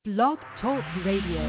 Blog Talk Radio.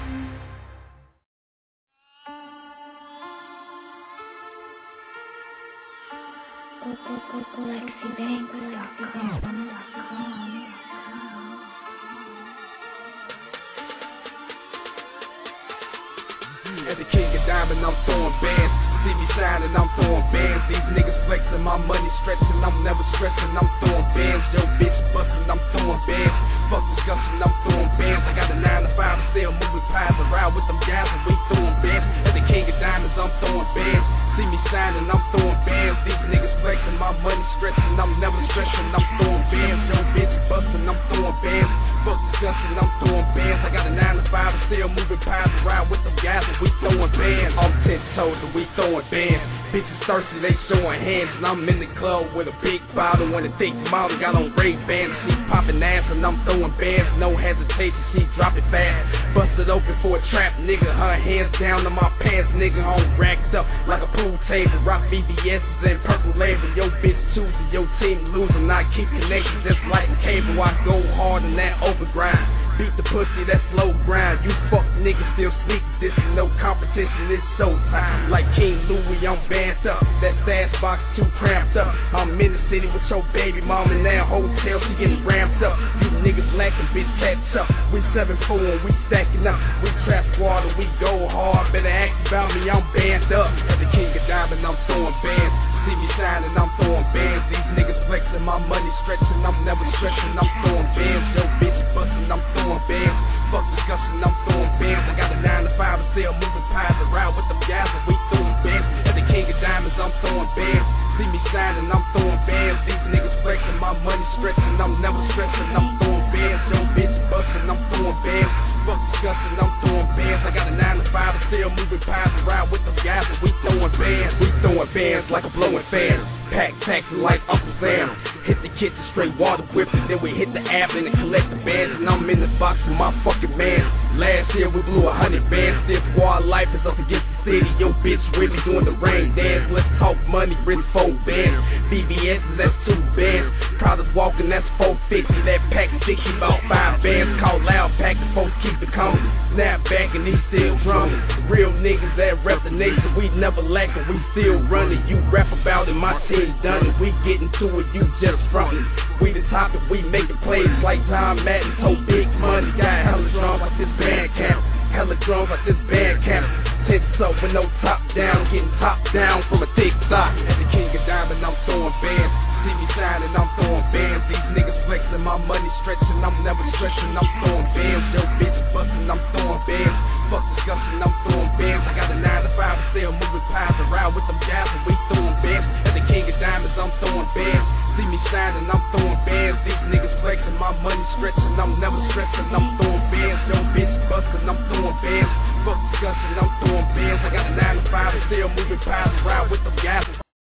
As the king of diamond, I'm throwing bands. See me shining, I'm throwing bands. These niggas flexing, my money stretching. I'm never stressing, I'm throwing bands. Yo, bitch busting, I'm throwing bands. Fuck discussion, I'm throwing bands. I got a 9 to 5 to sell, moving pies around with them guys and we throwing bands. As the king of diamonds, I'm throwing bands. See me shining, I'm throwing bands. These niggas flexing, my money stretching. I'm never stressing, I'm throwing bands. Yo, bitch busting, I'm throwing bands. Fuck discussion, I'm throwing bands. I got a 9 to 5 to sell, moving pies around with them guys and we throwing bands. I'm 10 toes and we throwing bands. Bitches thirsty, they showing hands. And I'm in the club with a big bottle and a thick model. Got on Ray-Bans, she popping ass and I'm throwing bands. No hesitation, she drop it fast. Busted open for a trap, nigga. Her hands down to my pants, nigga. I'm racked up like a pool table. Rock VVS's and purple label. Yo bitch choosing, your team losing. I keep connected just like cable. I go hard in that overgrind. Beat the pussy, that slow grind. You fuck niggas still sleep. This is no competition, it's showtime. Like King Louis, I'm banned up. That stash box too cramped up. I'm in the city with your baby mama in that hotel, she getting ramped up. You niggas lacking, bitch, catch up. We 7-4 and we stacking up. We trap squad and we go hard. Better ask about me, I'm banned up. As the king of diamond, I'm throwing bands. See me shining, I'm throwing bands. These niggas flexing, my money stretching. I'm never stressing, I'm throwing bands. Yo, bitch busting, I'm throwing bands. Fuck discussion, I'm throwing bands. I got a 9 to 5 to sell, moving pies around with them guys and we throwing bands. As the king of diamonds, I'm throwing bands. See me shining, I'm throwing bands. These niggas flexing, my money stretching. I'm never stressing, I'm throwing bands. Yo, bitch busting, I'm throwing bands. Fuck discussion, I'm throwing bands. I got a 9 to 5 to sell, moving pies around with them guys and we throwing bands. We throwing bands like a blowing fan. Pack taxing like Uncle Sam. Hit the kitchen, straight water whipping. Then we hit the avenue and collect the bands. And I'm in the box with my fucking man. Last year we blew 100 bands. Still squad life is up against the city. Yo bitch really doing the rain dance. Let's talk money, wrist 4 bands. VBS's, that's 2 bands. Proudest walking, that's 450. That pack 60, about 5 bands. Call loud pack, the folks keep it coming. Snap back and he still drumming. Real niggas that rep the nation. We never lacking, we still running. You rap about it, my team done it. We getting to it, you just frontin'. We the topic, we making plays like John Madden. So big money, got hella drums like this band camp. Hella drums like this band camp. Tits up with no top down, getting top down from a thick sock. As the king of diamond, I'm throwing bands. See me shining, I'm throwing bands. These niggas flexing, my money stretching. I'm never stressing, I'm throwing bands. Yo bitch busting, I'm throwing bands. Fuck discussion, I'm throwing bands. I got a 9 to 5 to sell, moving pies around with them guys and we throwing bands. As the king of diamonds, I'm throwing bands. See me shining, I'm throwing bands. These niggas flexing, my money stretching. I'm never stressing, I'm throwing bands. Yo bitch busting, I'm throwing bands. Fuck discussion, I'm throwing bands. I got a 9 to 5 to sell, moving pies around with them guys.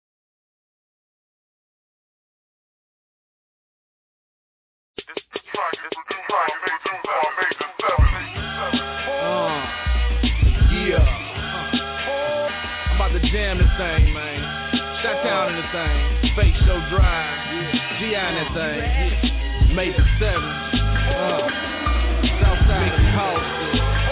I'm about to jam this thing, man. Shut down in this thing. Fake Show Drive. G.I. in this thing. May the 7th. Southside of Holston.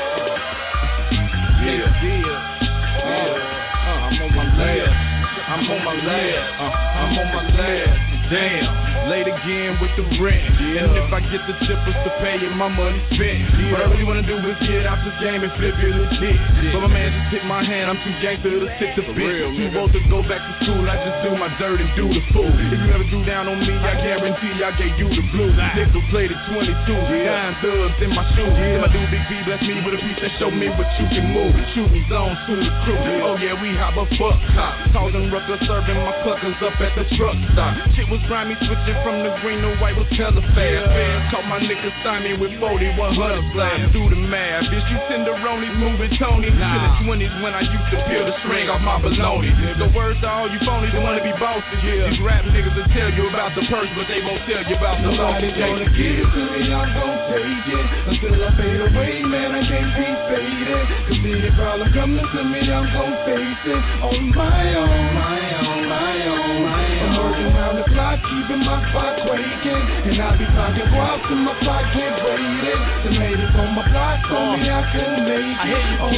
I'm on my lab. I'm on my lab. I'm on my lab. Damn, late again with the rent. And if I get the chippers to pay it, my money spent. What I really wanna do is get out this game and flip it legit. But my man just hit my hand, I'm too gangster to sit the bitch. Too old to go back to school, I just do my dirt and do the fool. If you ever do down on me, I guarantee I gave you the blue. Nickel plated 22, nine thugs in my shoes. And my dude Big B bless me with a piece that show me what you can move. Shooting zones through the crew. Oh yeah, we hop a fuck top. Talking rucker, serving my cluckers up at the truck stop. Shit was grimy, switching from the green to white was hella fast. Fans caught my niggas Simon with 40, 100 slabs. Do the math, bitch, you tenderoni moving Tony. In the 20s when I used to peel the string off my baloney. The words to all you phonies that wanna be bosses. These rap niggas will tell you about the purse, but they won't tell you about the loss. Somebody's gonna give it to me, I'm gon' take it. Until I fade away, man, I can't be faded. Cause any problem coming to me, I'm gon' face it. On my own, my own, my I'm working around the clock, keeping my clock quaking. And I be talking guap till my clock get rated. The ladies on my block told me I couldn't make it. Oh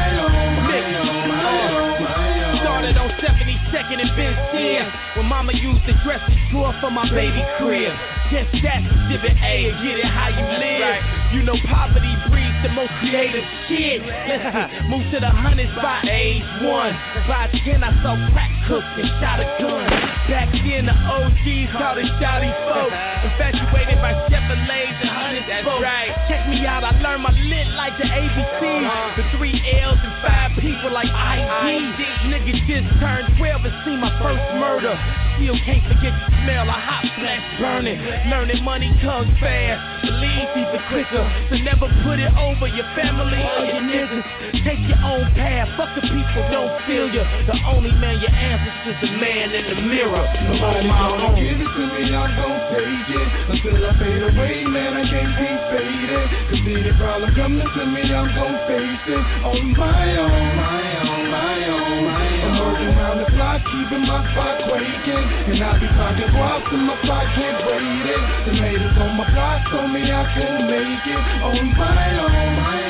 my. Started on 72nd and Benzine when mama used to dress the drawer for my baby crib. Guess that's exhibit A and get it how you live. You know poverty breeds the most creative shit. Listen, move to the hundreds by age 1. By 10 I saw crack cooks and shot a gun. Back then the OGs called it shouty folks. Infatuated by Chevrolets and hundreds. That's right. Check me out, I learned my lit like the ABCs. The 3 L's and 5 people like ID. Niggas just turned 12 and see my first murder. Still can't forget the smell of hot flesh burning. Learning money comes fast, believe even quicker. So never put it over your family or your niggas. Take your own path, fuck the people, don't feel you. The only man your answers is the man in the mirror. Nobody gonna give it to me, I'm gon' take it. Until I fade away, man, I can't be faded. Cause any problem coming to me, I'm gon' face it. On my own. I'm working around the clock, keeping my clock quaking. And I be talking guap till my clock get rated. The ladies on my block told me I couldn't make it. On my own.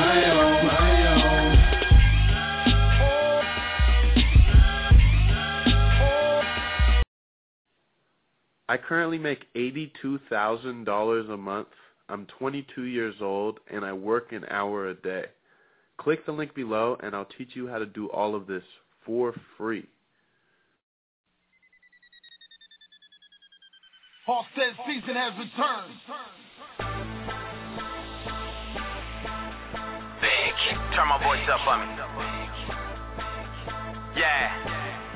I currently make $82,000 a month. I'm 22 years old, and I work an hour a day. Click the link below, and I'll teach you how to do all of this for free. Offset season has returned. Big, turn my voice up on me. Yeah.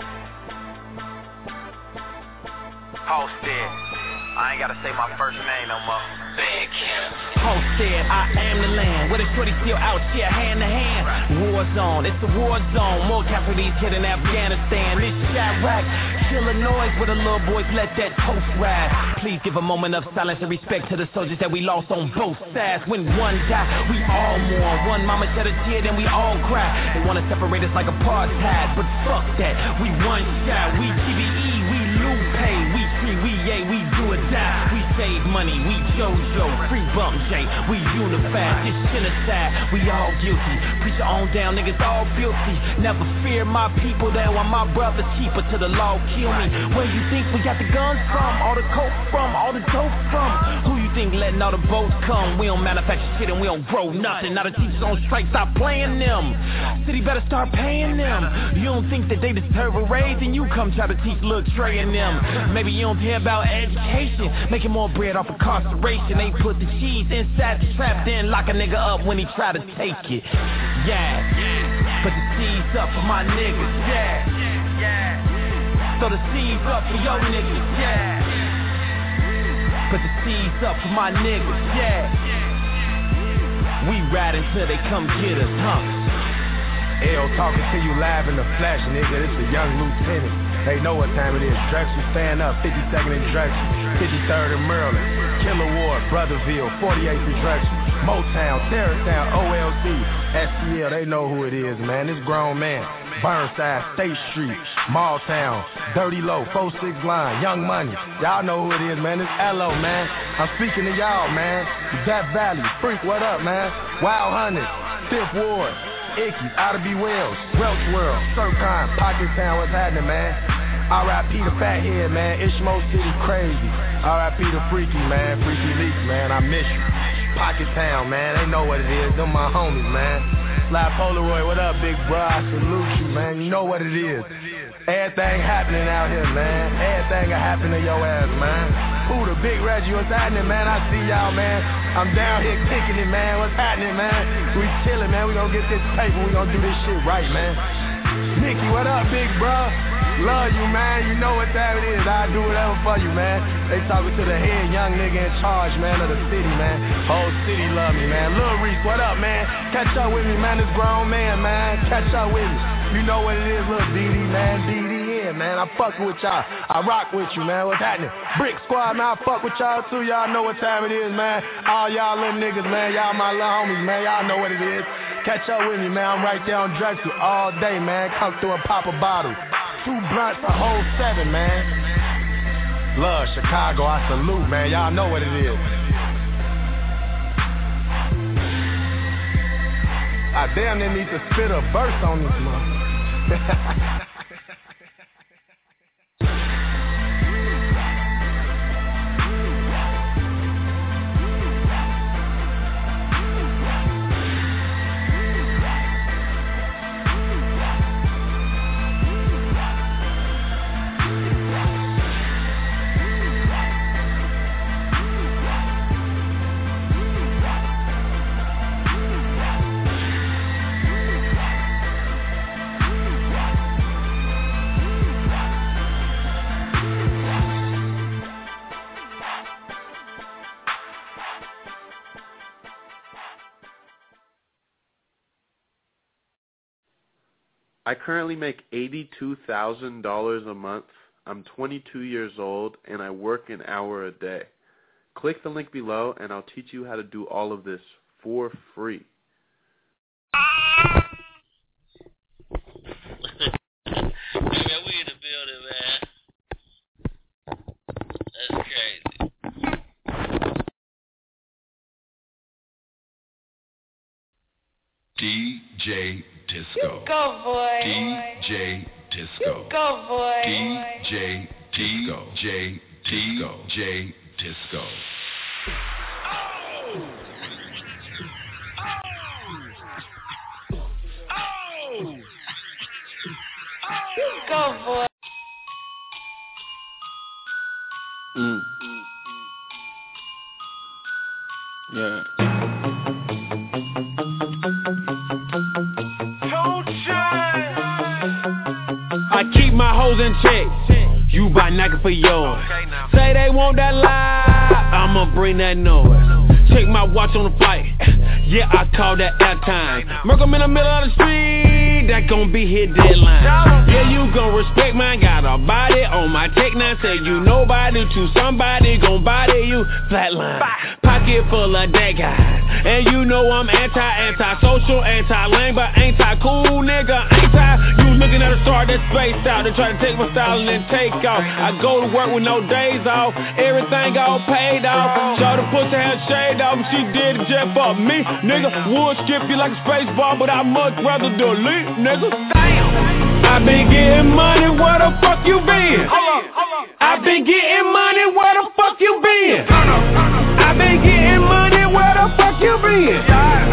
Hosted. I ain't gotta say my first name no more. Big. Hosted, I am the land. Where the shorty still out here hand to hand. War zone, it's a war zone. More casualties hit in Afghanistan. This Iraq, killer noise where the little boys let that toast ride. Please give a moment of silence and respect to the soldiers that we lost on both sides. When one died, we all mourn. One mama shed a tear, then we all cry. They wanna separate us like apartheid, but fuck that. We one shot, we TVE, we Lupe, we free, we yay, we do or die. We save money, we JoJo, free Bump J, we unified. This genocide, we all guilty. Preacher on down, niggas all guilty. Never fear my people, that why my brothers cheaper till the law kill me. Where you think we got the guns from? All the coke from, all the dope from? Who you think letting all the boats come? We don't manufacture shit and we don't grow nothing. Now the teachers on strike, stop playing them. City better start paying them. You don't think that they deserve a raise, and you come try to teach Lil Trey and them. Maybe you don't care about education, making more bread off incarceration. They put the cheese inside the trap, then lock a nigga up when he try to take it. Yeah, put the seeds up for my niggas. Yeah, throw the seeds up for your niggas. Yeah, put the seeds up for my niggas. Yeah, we ride until they come get us, huh? L talking to you live in the flesh, nigga. This a young lieutenant. They know what time it is. Drexel, stand up. 52nd and Drexel, 53rd and Maryland, Killer Ward, Brotherville, 48th and Drexel, Motown, Terrortown, OLC, STL. They know who it is, man. This grown man. Burnside, State Street, Malltown, Dirty Low, 46 Line, Young Money. Y'all know who it is, man. It's LO, man. I'm speaking to y'all, man. Death Valley, Freak, what up, man? Wild Hunters, 5th Ward, Icky, Oughta Be Wells, Welch World, Surftime, Pockettown, what's happening, man? R.I.P. the Fathead, man. Ishmo City, crazy. R.I.P. the Freaky, man. Freaky Leaks, man. I miss you. Pockettown, man. They know what it is. Them my homies, man. Sly Polaroid, what up, big bro? I salute you, man. You know what it is. Everything happening out here, man. Everything will happen to your ass, man. Who the Big Reggie, what's happening, man? I see y'all, man. I'm down here kicking it, man. What's happening, man? We chilling, man. We gonna get this paper. We gonna do this shit right, man. Nicky, what up, big bro? Love you, man. You know what time it is. I'll do whatever for you, man. They talking to the head young nigga in charge, man, of the city, man. Whole city love me, man. Lil Reese, what up, man? Catch up with me, man. This grown man, man. Catch up with me. You know what it is, Lil DD, man. DD in, man. I fuck with y'all. I rock with you, man. What's happening? Brick Squad, man. I fuck with y'all, too. Y'all know what time it is, man. All y'all little niggas, man. Y'all my little homies, man. Y'all know what it is. Catch up with me, man. I'm right there on Drexel all day, man. Come through and pop a bottle. 2 blunts, a whole 7, man. Love Chicago, I salute, man. Y'all know what it is. I damn near need to spit a verse on this one. I currently make $82,000 a month. I'm 22 years old, and I work an hour a day. Click the link below, and I'll teach you how to do all of this for free. Man, we in the building, man. That's crazy. DJ Disco. Go, boy. DJ Disco. Go, boy. DJ Disco. DJ Disco. Go, boy. Yeah. I keep my hoes in check. You buy Nike for yours. Say they want that live, I'ma bring that noise. Check my watch on the flight. Yeah, I call that airtime. Merc 'em in the middle of the street, that gon' be his deadline. Yeah, you gon' respect mine. Got a body on my Tech 9. Say you nobody to somebody gon' body you flatline. Pocket full of dead guys. And you know I'm anti-social, anti-lame, but anti-cool, nigga. You looking at a star that's spaced out. They try to take my style and then take off. I go to work with no days off. Everything all paid off. Show the pussy had shade off. She did it just for me, nigga. Would skip you like a space ball, but I much rather delete, nigga. Damn. I been getting money, where the fuck you been? I been getting money, where the fuck you been? I been getting money, where the fuck you been?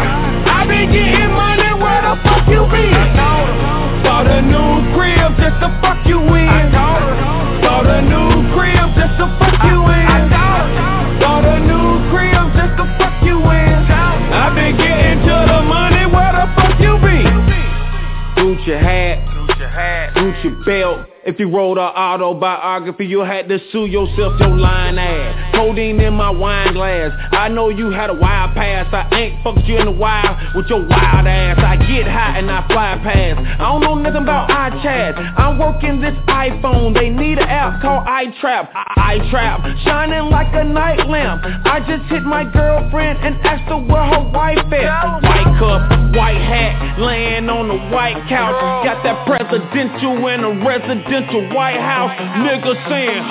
I been getting money, where the fuck you been? Bought a new crib just to fuck you in. Bought a new crib just to fuck you in. Bought a new crib just to fuck you in. I been getting to the money, where the fuck you been? Gucci hat, Gucci belt. If you wrote an autobiography, you had to sue yourself, your lying ass. Codeine in my wine glass. I know you had a wild past. I ain't fucked you in the wild with your wild ass. I get high and I fly past. I don't know nothing about iChat. I'm working this iPhone. They need an app called iTrap. iTrap, shining like a night lamp. I just hit my girlfriend and asked her where her wife at. White cup, white hat, laying on the white couch. Got that presidential and a residential White House. Nigga saying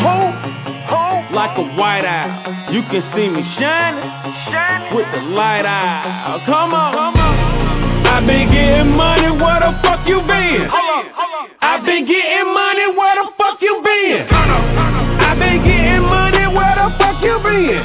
ho, like a white owl. You can see me shining with the light eye. Come on. I been getting money, where the fuck you been? I been getting money, where the fuck you been? I been getting money, where the fuck you been?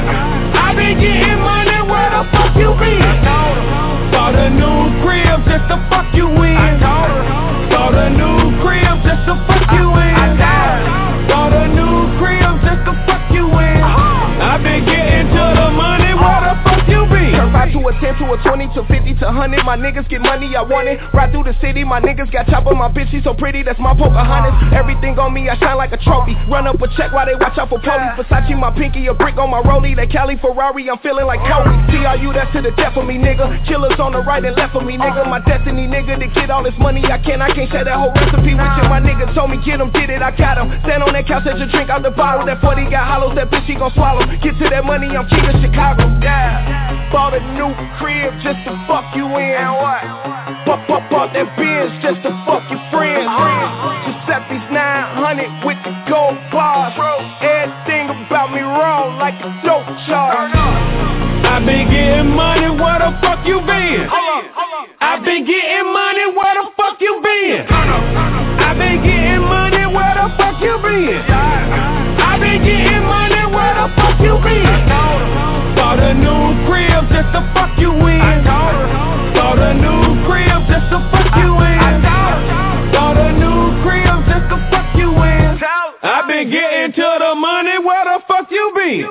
I been getting money, where the fuck you been? Bought a new crib just to fuck you in. Bought a new crib just to fuck you in. Bought a new crib just to fuck you in. I been getting to the money, where the fuck you been? Turn 5 to a 10 to a 20 to 50 to 100. My niggas get money, I want it. Ride through the city, my niggas got chopper. My bitch, she so pretty, that's my Pocahontas. Everything on me, I shine like a trophy. Run up a check while they watch out for police. Versace, my pinky, a brick on my rollie. That Cali Ferrari, I'm feeling like Kobe. TRU, that's to the death of me, nigga. Killers on the right and left of me, nigga. My destiny, nigga, to get all this money I can't share that whole recipe with you. My nigga told me, get him, get it, I got him. Stand on that couch, let you drink out the bottle. That 40 got hollows, that bitch, she gon' swallow. Get to that money, I'm king of Chicago. Yeah. Bought a new crib just to fuck you in. And what? Bought that Benz just to fuck your friends. Giuseppe's 900 with the gold bars. Everything about me wrong like a dope charge. I been getting money, where the fuck you been? I been getting money, where the fuck you been? I been getting money, where the fuck you been? I been getting money, where the fuck you been? Bought a new crib just to fuck you in. Bought a new crib just to fuck you in. Bought a new crib just to fuck you in. I been getting to the money, where the fuck you been?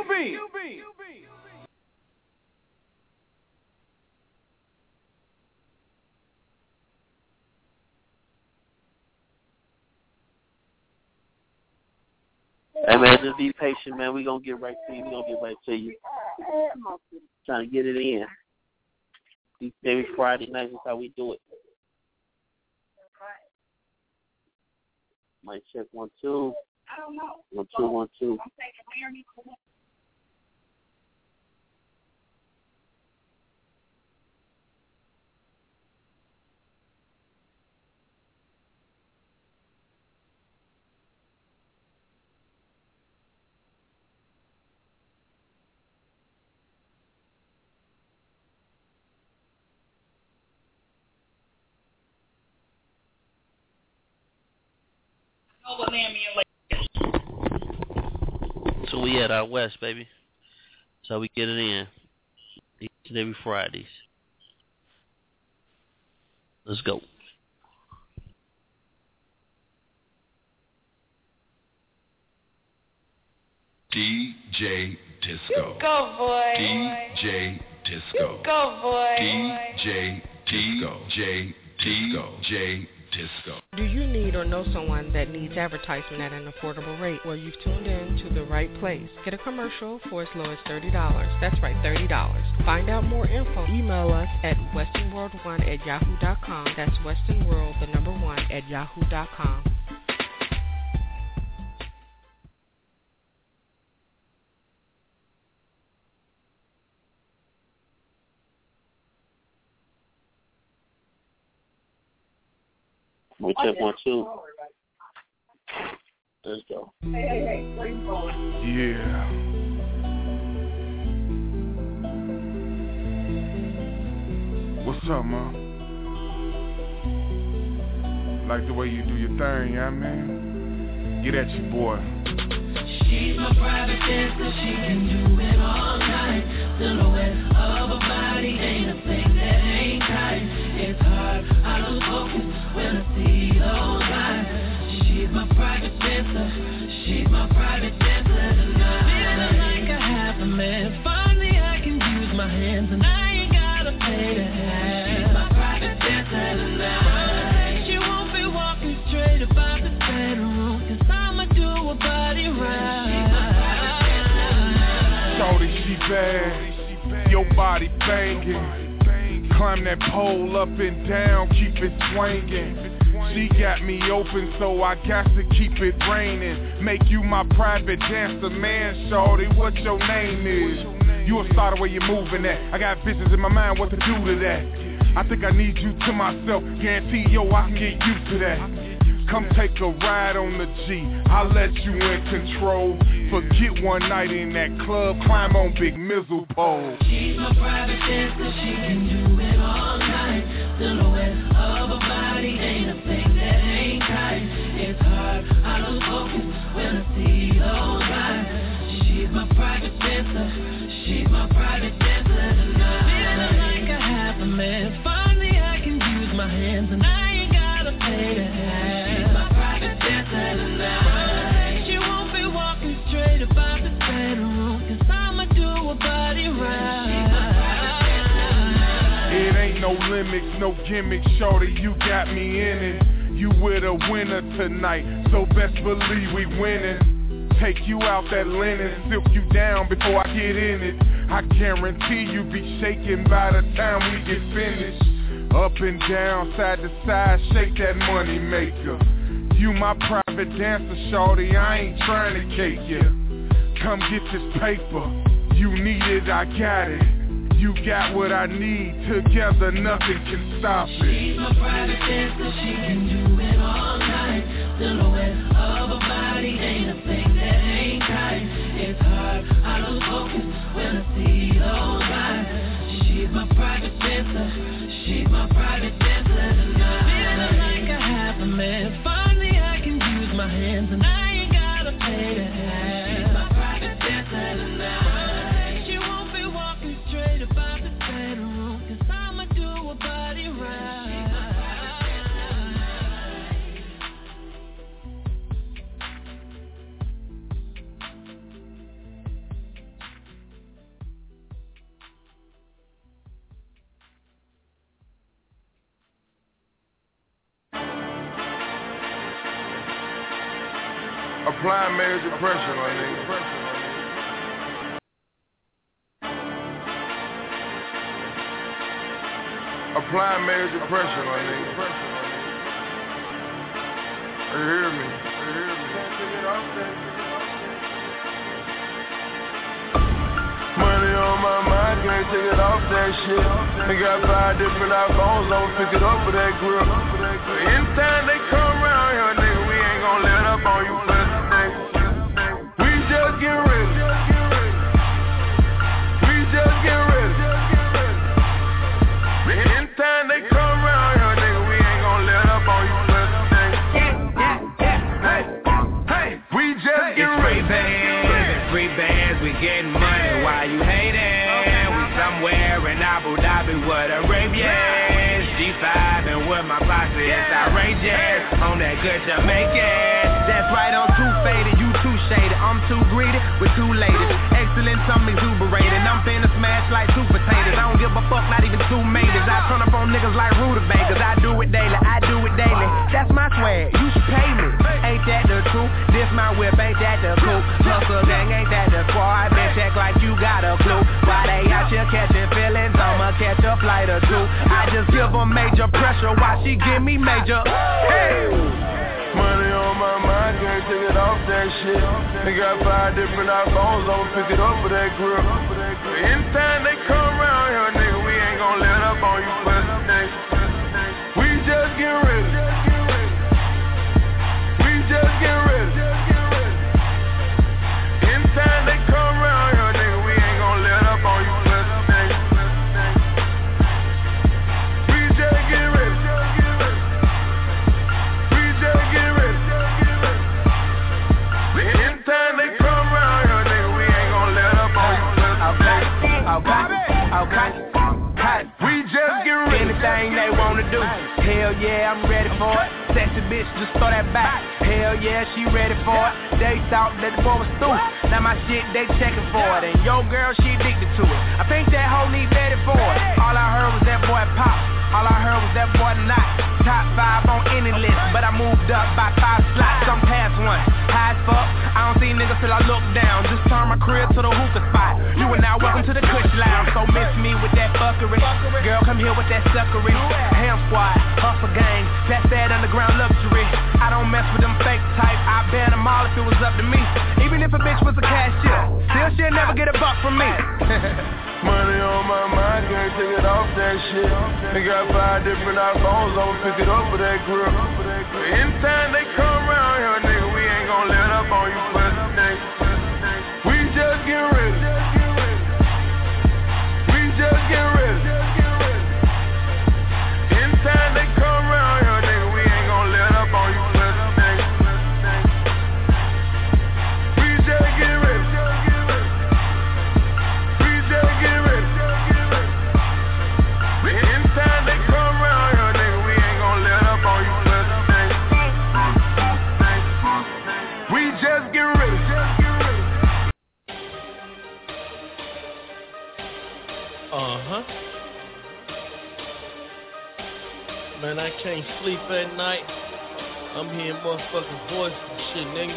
Hey man, just be patient, man. We gonna get right to you. Trying to get it in. Every Friday night is how we do it. Mic check 1 2. 1 2 1 2. So we at our West, baby. So we get it in each and every Fridays. Let's go. DJ Disco. Go, boy. DJ Disco. Go, boy. DJ Disco. DJ Disco. Do you need or know someone that needs advertisement at an affordable rate? Well, you've tuned in to the right place. Get a commercial for as low as $30. That's right, $30. Find out more info. Email us at westernworld1@yahoo.com. That's westernworld, the number 1, @yahoo.com. We check 1 2. Let's go. Yeah. What's up, man? Like the way you do your thing, yeah, man? Get at you, boy. She's my private dancer, she can do it all night. Silhouette of a body ain't a thing that ain't tight. It's hard, I lose focus when I see those eyes. She's my private dancer, she's my private dancer tonight. Feeling like I have a man, finally I can use my hands and I ain't gotta pay to have. She's my private dancer tonight. She won't be walking straight about the bedroom, 'cause I'ma do a body right. Shorty, she bad, your body banging. Climb that pole up and down, keep it swinging. She got me open, so I got to keep it raining. Make you my private dancer, man. Shorty, what your name is? You a starter where you moving at. I got visions in my mind what to do to that. I think I need you to myself. Guarantee, yo, I can get used to that. Come take a ride on the G, I'll let you in control. Forget one night in that club, climb on Big Mizzle pole. She's my private dancer, she can do it all night. Silhouette of a body ain't a thing that ain't tight. It's hard, I lose focus when I see those eyes. She's my private dancer, she's my private dancer tonight. Feeling like I have a man, finally I can use my hands and I ain't gotta pay to have. She won't be walking straight about the bedroom, 'cause I'ma do a body right. It ain't no limits, no gimmicks, shorty, you got me in it. You with a winner tonight, so best believe we winning. Take you out that linen, silk you down before I get in it. I guarantee you be shaking by the time we get finished. Up and down, side to side, shake that money maker. You my private dancer, shorty, I ain't trying to cake you. Come get this paper, you need it, I got it. You got what I need, together nothing can stop it. She's my private dancer, she can do it all night. Silhouette of her body ain't a thing that ain't tight. It's hard, I lose focus when I see those eyes. She's my private dancer, she's my private dancer tonight. Feeling like I have a man, finally I can use my hands and I ain't gotta pay to have. She's my private dancer tonight. She won't be walking straight about the bedroom, 'cause I'ma do her body right. She's my private dancer tonight. Apply major pressure, my nigga. Apply major pressure, my nigga. You hear me? Money on my mind, can't take it off that shit. They got 5 different iPhones, I'ma pick it up for that grip. Anytime they come around here, nigga, we ain't gon' let up on you, pussy. We just get ready. We just get ready. Anytime they come around here, nigga, we ain't gon' let up on you, pussy. Hey, we just get ready. Free bands, we getting money while you hating. We somewhere in Abu Dhabi with Arabians. G5 and with my posse, it's outrageous. On that good Jamaican. That's right, I'm too faded, you too shaded. I'm too greedy with two ladies. Excellence, I'm exuberated. I'm finna smash like two potatoes. I don't give a fuck, not even 2 maters. I turn up on niggas like rutabagas. I do it daily, I do it daily. That's my swag, you should pay me. Ain't that the truth? This my whip, ain't that the coupe? Hustle gang, ain't that the squad? Bitch act like you got a clue. Why they out here catching feelings? I'ma catch a flight or two. I just give them major pressure while she give me major. Hey! Money on my mind, can't take it off that shit. They got 5 different iPhones, I'ma pick it up for that grip. Anytime they come around here, nigga, we ain't gon' let up on you, pussy. We just get ready. We just get ready. Anytime they come around here, nigga, we ain't gon' let up on you, pussy. We just get ready. We just get ready. Anytime they come around here, nigga, we ain't gon' let up on you, pussy. Okay. We just get ready. Anything they wanna do, hell yeah, I'm ready for it. Sexy bitch, just throw that back. Hell yeah, she ready for it. They thought that the boy was through. Now my shit, they checking for it. And yo girl, she addicted to it. I think that hoe need daddy for it. All I heard was that boy pop. All I heard was that boy not. Top 5 on any list, but I moved up by 5 slots. I'm past 1. High as fuck, I don't see niggas till I look down. Just turn my crib to the hookah spot. You are now welcome to the Kush Lounge. So miss me with that fuckery. Girl, come here with that suckery. Ham squad, hustle gang, that's that underground luxury. I don't mess with them fake type. I ban them all if it was up to me. Even if a bitch was a cashier, still she'll never get a buck from me. Money on my mind, can't take it off that shit. They got 5 different iPhones, I'ma pick it up for that grip. Anytime they come around here, nigga, we ain't gon' let up on you, pussy. We just get ready. We just get ready. Anytime they come around here, nigga, we ain't gon' let up on you, pussy. We just get ready. We just get ready. Anytime they come around here, nigga, we ain't gon' let up on you, pussy. We just get ready. Man, I can't sleep at night. I'm hearing motherfucking voices and shit, nigga.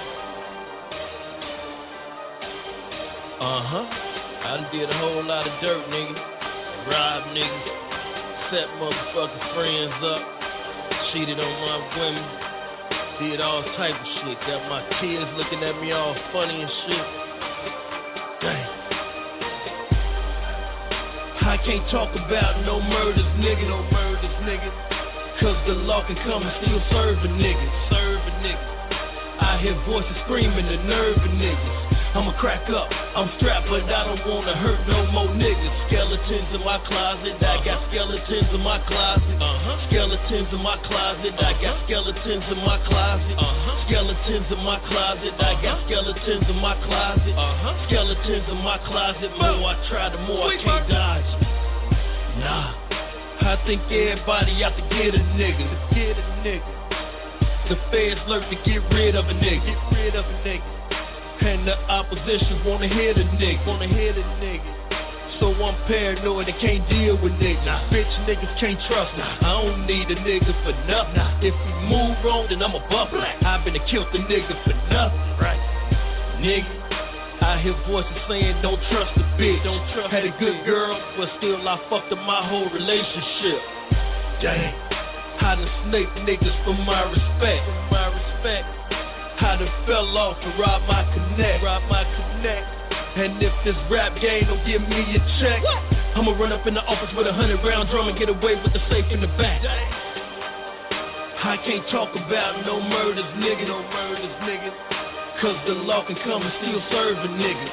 I done did a whole lot of dirt, nigga. Robbed niggas, set motherfucking friends up, cheated on my women, did all type of shit. Got my kids looking at me all funny and shit. Dang. How I can't talk about no murders, nigga, no murders, nigga. Cause the law can come and still serve a nigga, serve a nigga. I hear voices screaming, the nerve of niggas. I'ma crack up, I'm strapped, but I don't wanna hurt no more niggas. Skeletons in my closet, I got skeletons in my closet. Skeletons in my closet, I got skeletons in my closet. Skeletons in my closet, I got skeletons in my closet. Skeletons in my closet, more I try, the more I can't dodge. Nah, I think everybody out to get a nigga, The feds lurk to get rid of a nigga, And the opposition wanna hit a nigga, So I'm paranoid and can't deal with niggas. Bitch niggas can't trust me. I don't need a nigga for nothing. If we move wrong, then I'm a buffalo. I've been to kill the nigga for nothing, right? Nigga, I hear voices saying don't trust the bitch. Had a good girl, but still I fucked up my whole relationship. Dang, I done snaked niggas for my respect. I done fell off and robbed my connect. And if this rap game don't give me a check, I'ma run up in the office with 100-round drum and get away with the safe in the back. I can't talk about no murders, nigga, Cause the law can come and still serve a nigga,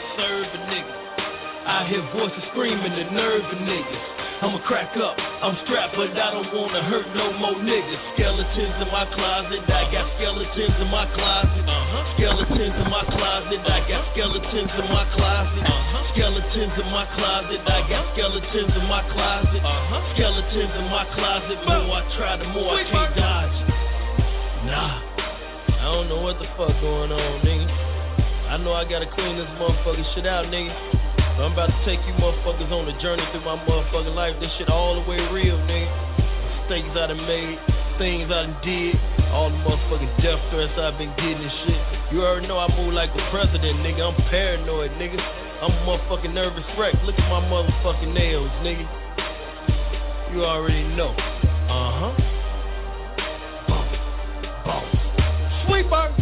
I hear voices screaming, the nerve of niggas. I'ma crack up, I'm strapped, but I don't wanna hurt no more niggas. Skeletons in my closet, I got skeletons in my closet. Skeletons in my closet, I got skeletons in my closet. Skeletons in my closet, I got skeletons in my closet. Skeletons in my closet, more I try, the more I can't dodge. Nah, I don't know what the fuck going on, nigga. I know I gotta clean this motherfucking shit out, nigga. So I'm about to take you motherfuckers on a journey through my motherfucking life. This shit all the way real, nigga. Mistakes I done made, things I done did, all the motherfucking death threats I've been getting and shit. You already know I move like the president, nigga. I'm paranoid, nigga. I'm a motherfucking nervous wreck. Look at my motherfucking nails, nigga. You already know. Sweeper.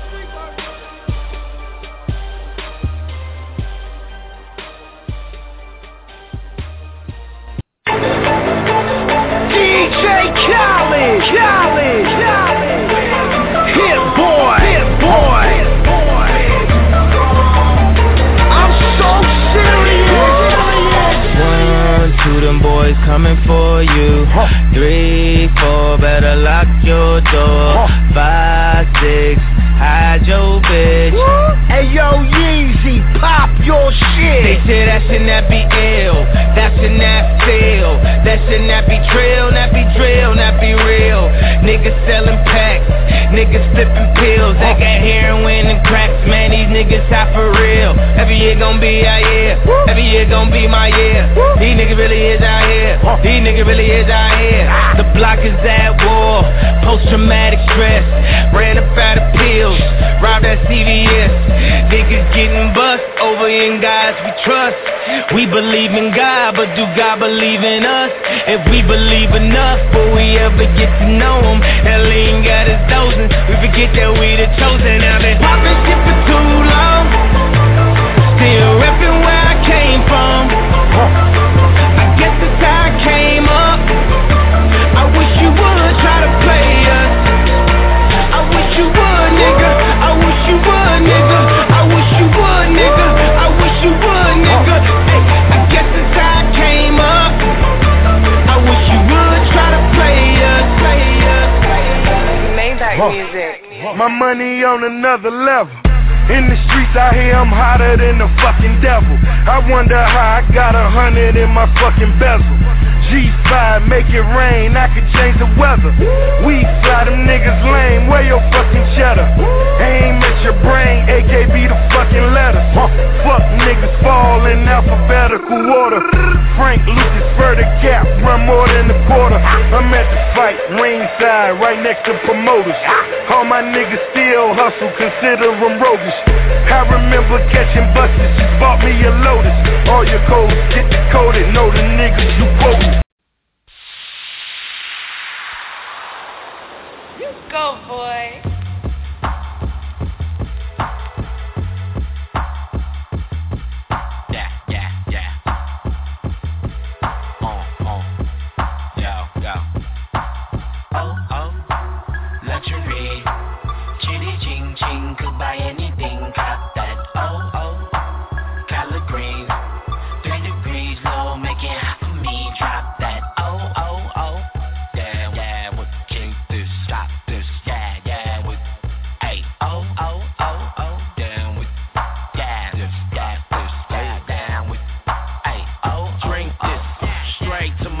Khaled, Hit boy. I'm so serious. 1, 2, them boys coming for you. 3, 4, better lock your door. 5, 6, hide your bitch. Hey yo, Yeezy, pop your shit. They say that should not be ill, that should not fail, that should not be trail, not be drill, not be real. Niggas selling packs, niggas flipping pills. They got heroin and cracks, man, these niggas hot for real. Every year gon' be our year, every year gon' be my year. These niggas really is out here, these niggas really is out here. The block is at war, post-traumatic stress. Ran up out of pills, robbed at CVS. Niggas getting bust over in guys we trust. We believe in God, but do God believe in us? If we believe enough, will we ever get to know him? Hell, he ain't got his dozing. We forget that we the chosen. I've been popping shit for too long, still repping where I came from. I guess that's how I came up. I wish you would try to play us. I wish you would, nigga. I wish you would, nigga. I wish you would, nigga. I wish you would, nigga. Hey, I guess that's how I came up. I wish you would try to play us. Maybach music. My money on another level. In the streets out here, I'm hotter than the fucking devil. I wonder how I got 100 in my fucking bezel. G5, make it rain, I could change the weather. We fly them niggas lame, where your fucking cheddar? Aim at your brain, AKB the fucking letters. Fuck niggas fall in alphabetical order. Frank Lucas for the cap, run more than a quarter. I'm at the fight, ringside, right next to promoters. All my niggas still hustle, consider them roguish. I remember catching buses, just bought me a Lotus. All your codes get decoded, know the niggas you quoting. Go, boy.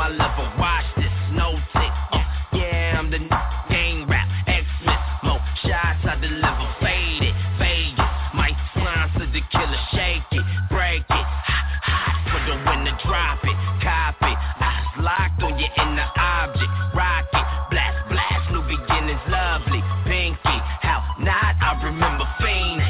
my level. Watch this, no tick. Yeah, I'm the game rap. X-Smith, more shots I deliver. Fade it, Vegas. Might sponsor the killer. Shake it, break it. Hot for the winner, drop it. Copy. Eyes locked on you in the object. Rock it, blast, new beginnings, lovely. Pinky, how not? I remember fiending.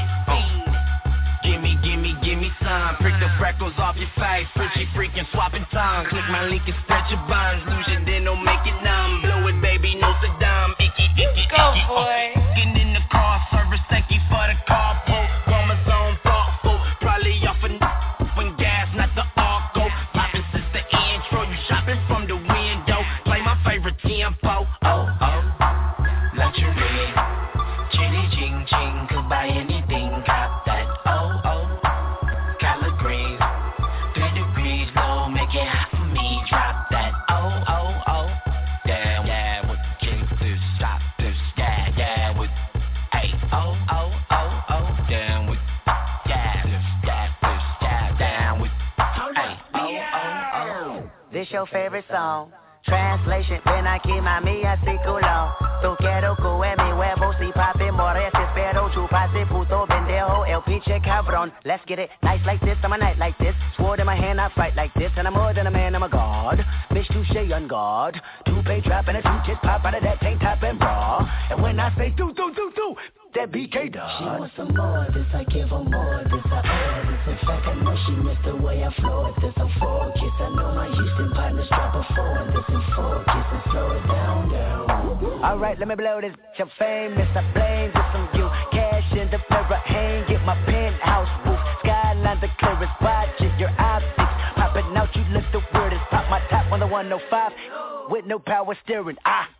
Gimme some. Prick the freckles off your face. Pretty freaking swapping tongues. Click my link and stretch your buns. Lose your then don't make it numb. Blow it, baby, no Saddam. Icky. Go, boy. Getting in the car service. Thank you for the carpool. Chromosome thoughtful. Probably off when gas, not the arco. Popping since the intro. You shopping from the window. Play my favorite tempo. Oh. Luxury. Chitty ching ching. Could buy anything. Cop that. Oh. Collard greens. 3 degrees low. Make it hot for me. Drop that. Oh. Damn. Yeah. With kick this. Stop this. Yeah. With. Hey. Oh. Damn. With. Yeah. This. Yeah. Down with. Hey. Oh. This your favorite song. Translation, ven aquí mami así culo. Tú quiero que mi huevo si papi mores espero chupase puto pendejo el pinche cabrón. Let's get it nice like this, I'm a night like this. Sword in my hand, I fight like this. And I'm more than a man, I'm a god. Bitch touche on guard. 2-pay drop and a 2-tit pop out of that tank top and bra. And when I say do, that BK does. She wants some more of this, I give her more of this, I owe this. In fact, I know she missed the way I floored this. I'm focused, I know my Houston partners drop a 4 on this and focus and slow it down. Alright, let me blow this bitch, I'm famous, I blame this on you. Cash in the mirror, hang, get my penthouse roof. Skyline the clearest, watch it, your optics. Popping out, you look the weirdest. Pop my top on the 105, with no power steering,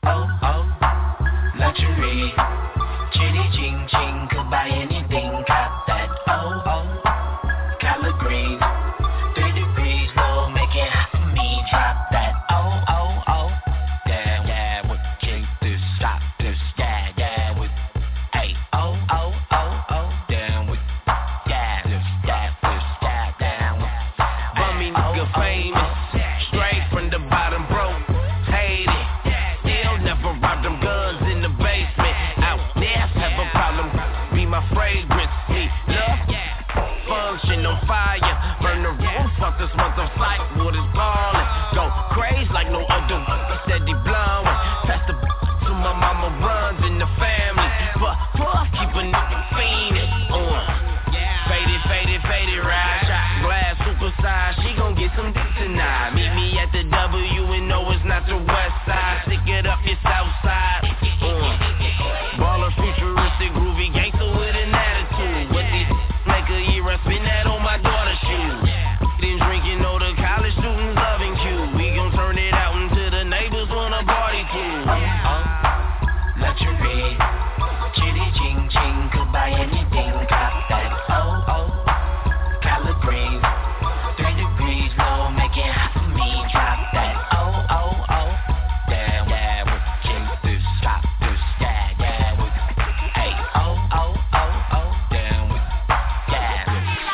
Luxury. Chitty ching ching, could buy anything, cop that. Oh. Collard greens, 3 degrees low, make it hot for me. Drop that. Oh. Damn. Yeah. With kick this, stop this. Yeah. With. Hey. Oh. Damn. With. Yeah. This. Yeah. Down with. Bummy nigga famous, straight from the bottom, broke. Hate it. Still never robbed them guns in the basement. Have a problem, be my fragrance, me love, function on fire, burn the roof off this motherfucker, what is ballin', go crazy like no other, steady blowin', pass the to my mama runs in the family, but keep a nigga fiendin', faded, ride, shot glass, super size, she gon' get some dick tonight, meet me at the W and no it's not the west side, stick it up your south side, baller futuristic, groovy gangster with an attitude. What these make a year, I spin that on my daughter's shoes. Then drinking, all the college students loving Q. We gon' turn it out until the neighbors wanna party too. Luxury, chitty ching ching, could buy anything, cop that. Oh. Collard greens, 3 degrees low, make it hot for me. Drop that. Oh. Damn. Yeah, with kick this, stop this. Yeah. With. Hey. Oh. Damn. With. Yeah.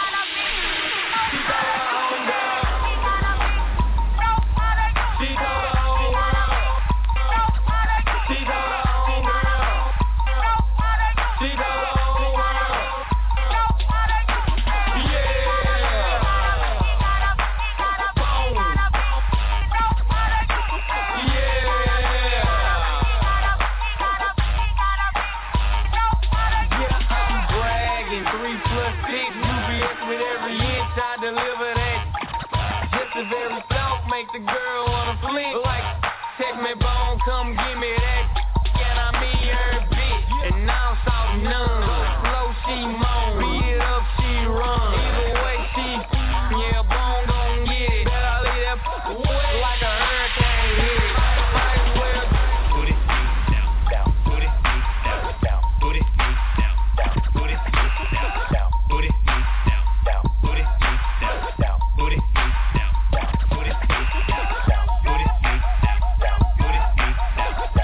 The girl wanna flick like, take me bone, come give me that. And I mean her bitch, and now I'm soft none. Slow she moan, beat it up she run. Either way she, yeah, bone gon' get it. Bet I leave that wet like a hurricane hit it. Might as well put it down, put it down, put it down, put it down, put it down, put it down, put it down.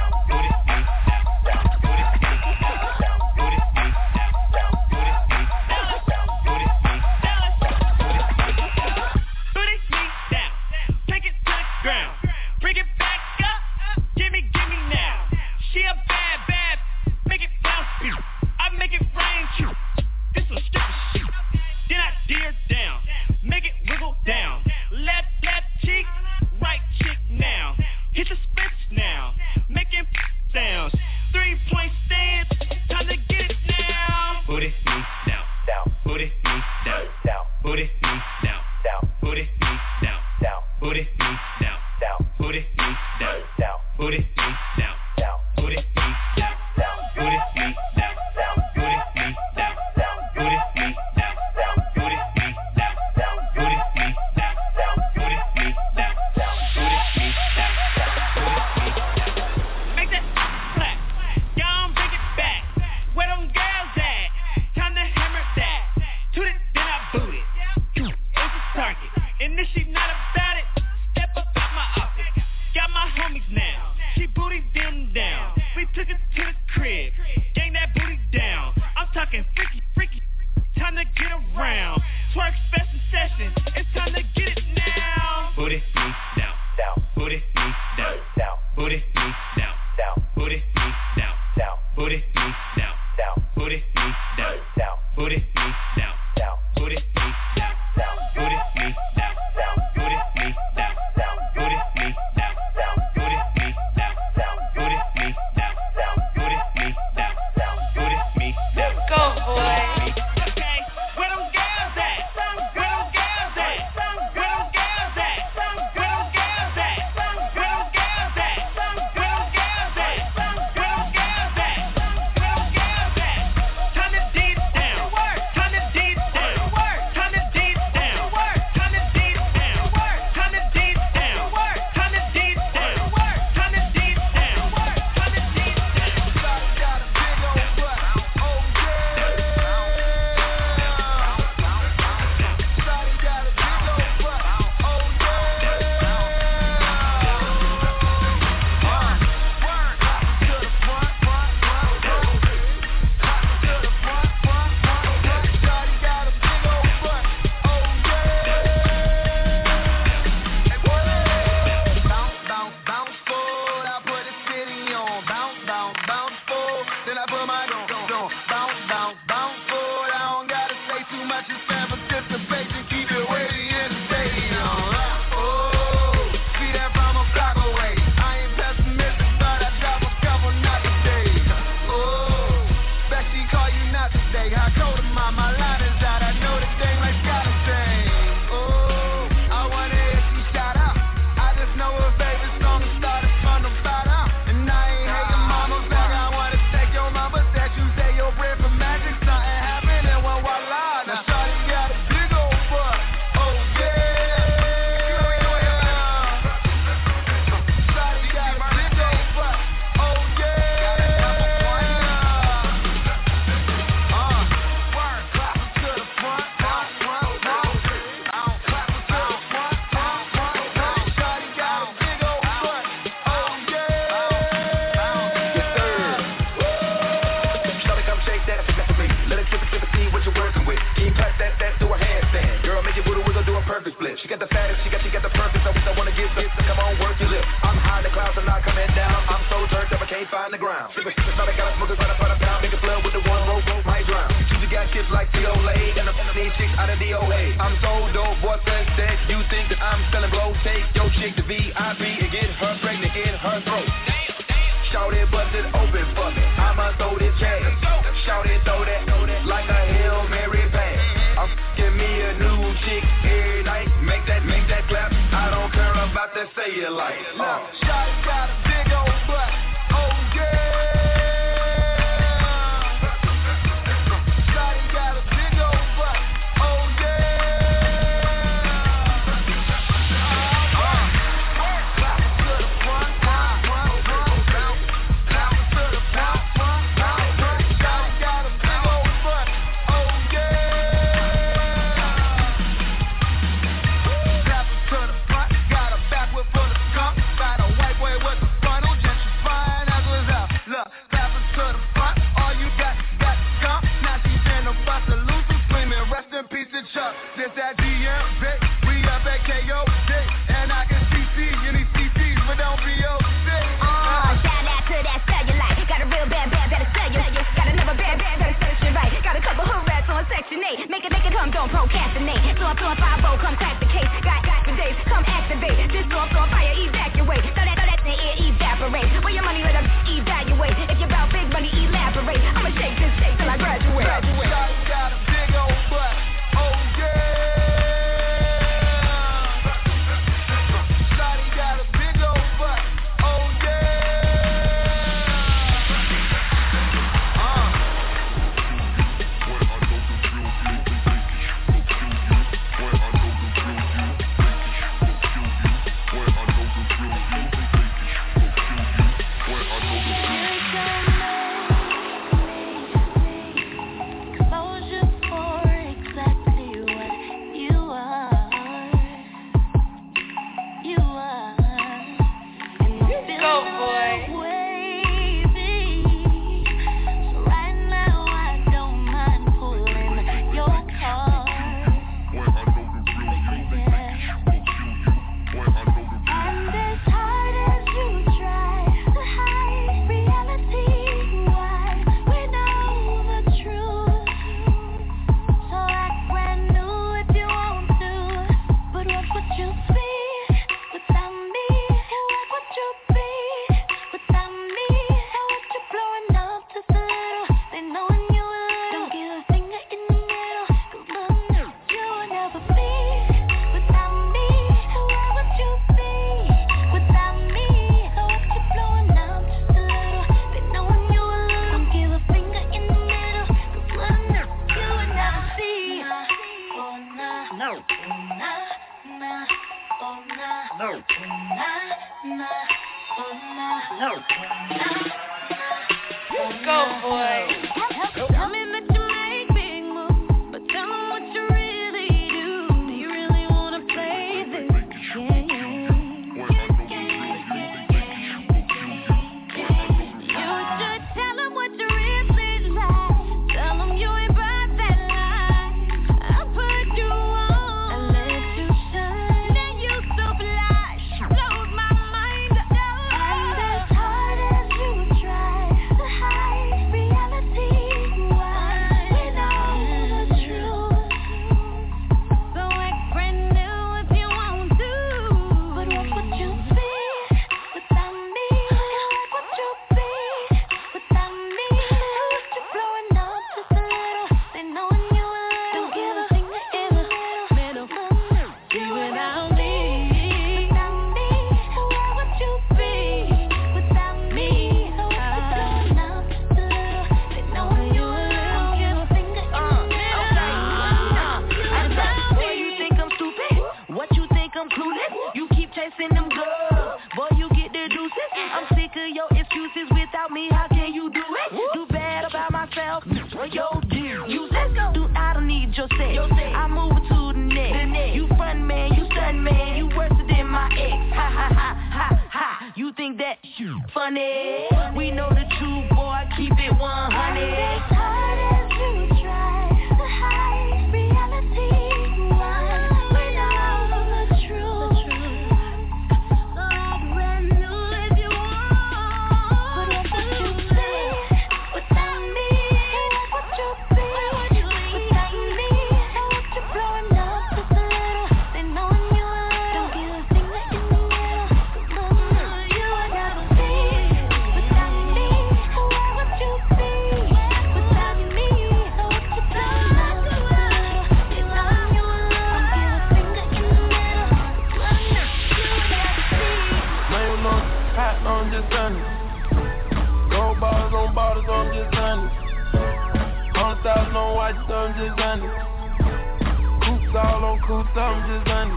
Hit the switch now, making sounds. 3-point stance, time to get it now. Put it me down, down. Put it me down, down. Put it me down, down. Put it me down, down. Put it me down, down. Put it me down, down. Put it me down, down. Put it me down, down. Put it me down, down. Put it me down, down. Put it me down, down. Put it me down, down. Put it me down, down. Put it me down, down. Put it me down, down. Put it me down. Make that clap. Y'all bring it back. Where them girls at? Time to hammer that. Toot it, then I boot it. It's a target. And this shit not about it. Step up out my office. Got my homies now. She booty them down. We took it to the crib. Gang that booty down. I'm talking freaky, freaky. Time to get around. Twerk special session. It's time to get it now. Booty me down, down. Booty me down, down. Booty me down, down. Booty me down, down. Booty me down, down. Booty me down, down. Booty me down, down. Booty me down, down. Booty me down, down. Booty me down, down. Booty me down, down. Booty me down, down. Booty me down, down. Booty me down, down. Booty me down. Go, boy. Okay, where them girls at? Where them girls at? Where them girls at? Where them girls at? Where them girls at? Where them girls at? Where them girls at? Where them girls at? Time to dig down. Time to dig down. Time to dig down. Time to dig down. Time to dig down. Time to dig down. Time to dig down. Time to dig down. She got the fattest, she got the perfect. I wanna get this, so come on, work your lips. I'm high, the clouds are not coming down. I'm so turned up, I can't find the ground. It's not I gotta smoke it, right up, down. Make a flood with the one rope, might drown. You got shit like T.O.A. and I'm these chicks out of DOA. I'm so dope, boy, that you think that I'm selling blow. Take your chick to VIP and get her pregnant in her throat. Shout it, bust it open for me. I'ma throw this cash. Shout it, throw that like a Hail Mary pass. I'm give me a new chick every night. Make that clap. I don't care about that cellulite. Shout it, got a big old butt. Oh yeah. Shout it, got a big old butt. Oh yeah. Clap to the front, got a backward full of skunk. Got a white boy with the Go, boy. Tell me that you make big moves, but tell me what you really do. Do you really wanna play this game? You should tell them what you really like. Tell them you ain't about that life. I put you on and let you shine. Then you so flash, blows my mind. And as hard as you try to hide reality, why we know the truth. So act brand new if you want to, but what would you be without me? What would you be without me? What you blowing up just a little? They knowing you a little. Give a finger in the middle. Be without me. Without me, what would you be without me? What you blowing up just a little? They knowing you a little. Give a finger in the middle. Boy, you think I'm stupid? What you think I'm clueless? You keep chasing them girls, boy, you get the deuces. I'm sick of your excuses. Without me, how can you do it? Do bad about myself, yo, dear. You let's go. Dude, I don't need your sex. I move to the next. You front man, you stun man, you worse than my ex. Ha ha ha ha ha. You think that you funny? We know the truth, boy. Keep it 100. As hard as you try to hide reality, why we know the truth. So act brand new if you want. But what would you be without me? What would you be without me? What you blowing up just a little? They knowing you a little. Give a finger in the middle. You gotta be without me. What would you be without me? What you blowing up just a little? They knowing you a little. Give a finger in the middle. Man, you know, hot, I'm just honest. Gold bars on bottles, I'm just honest. 100,000 on watch, I'm just honest. Coops all on coops, I'm just honest.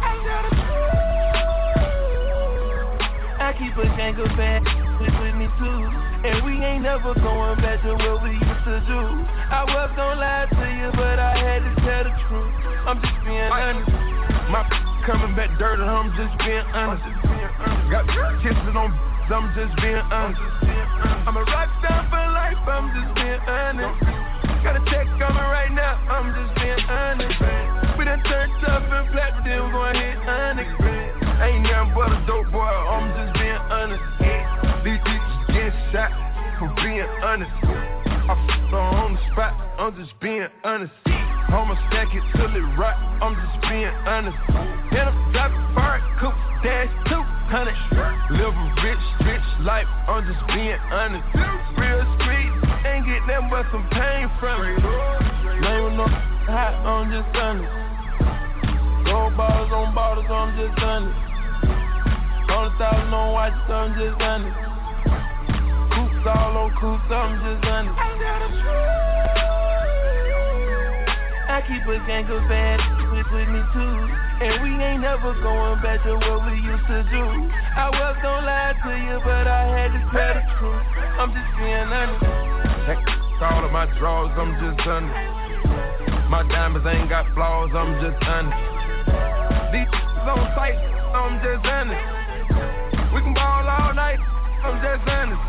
I keep a gang of bad with me too, and we ain't never going back to what we used to do. I was gonna lie to you, but I had to tell the truth. I'm just being honest. My coming back dirty, I'm just being honest. Got kisses on, I'm just being honest. I'm a rock star for life, I'm just being honest. Got a check coming right now, I'm just being honest. We done turned tough and flat, but then we gon' hit honest. I ain't nothing but a dope boy, I'm just being honest. These bitches getting shot for being honest. I f*** on the spot, I'm just being honest. I'ma stack it till it rock, I'm just being honest. And I'm driving fire, coupe, dash 200. Live a rich life, I'm just being honest. Real street, ain't get nothing but some pain from it. Name no hot, I'm just honest. Gold bars on bottles, I'm just honest. 100,000 on watches, I'm just honest. Coops all on coops, I'm just honest. I keep a gang of bad with me too, and we ain't never going back to what we used to do. I was gonna lie to you, but I had to tell the truth. I'm just being honest. All of my drawers, I'm just honest. My diamonds ain't got flaws, I'm just honest. These on sight, I'm just honest. We can ball all night, I'm just honest.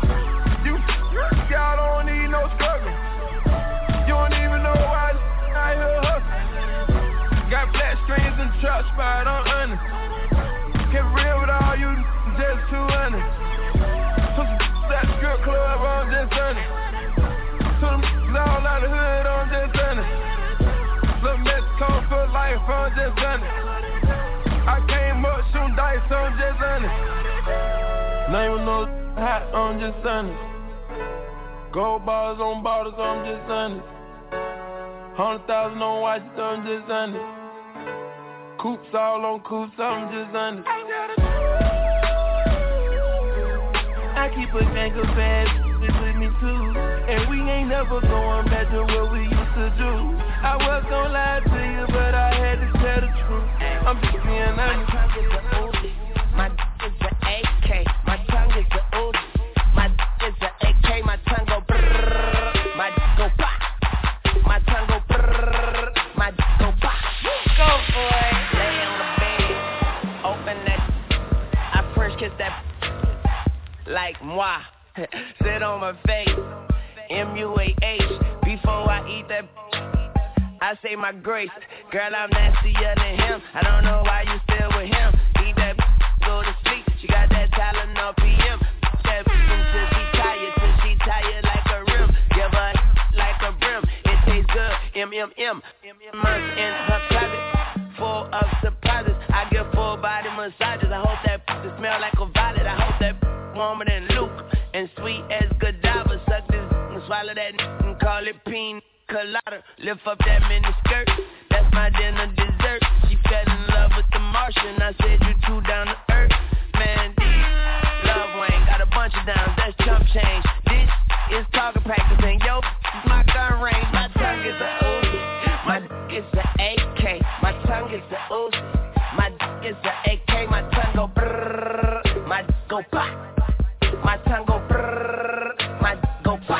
Y'all don't need no struggle. You don't even know why I hear hustle. Got flat strings and trap spot, I'm honest. Kept real with all you, just too honest. Took that strip club, I'm just honest. Took them all out the hood, I'm just honest. Little Mexico for life, I'm just honest. I came up shooting dice, I'm just honest. Name no hot, I'm just honest. Gold bars on bottles, I'm just honest. 100,000 on watches, I'm just honest. Coops all on coops, I'm just honest. I keep a gang of bad with me too, and we ain't never going back to what we used to do. I was gonna lie to you, but I had to tell the truth. I'm just being honest. My tongue is an AK, my tongue is like moi. Sit on my face, M-U-A-H. Before I eat that, I say my grace. Girl, I'm nastier than him. I don't know why you still with him. Eat that, go to sleep. She got that Tylenol PM. That till she tired like a rim. Give her like a brim. It tastes good, M-M-M. Months in her closet, full of surprises. I give full body massages. I hope that smell like a violet. I hope that warmer than Luke and sweet as Godiva. Suck this and swallow that and call it pina colada. Lift up that mini skirt, that's my dinner dessert. She fell in love with the Martian. I said you too down to earth. Man, Love Wayne got a bunch of downs, that's chump change. This is target practice and yo, my gun range. My tongue is a Uzi, my is a AK. My tongue is a Uzi, my is a AK. My tongue go brrrr, my go pop. My tongue go brrrr, my go pop.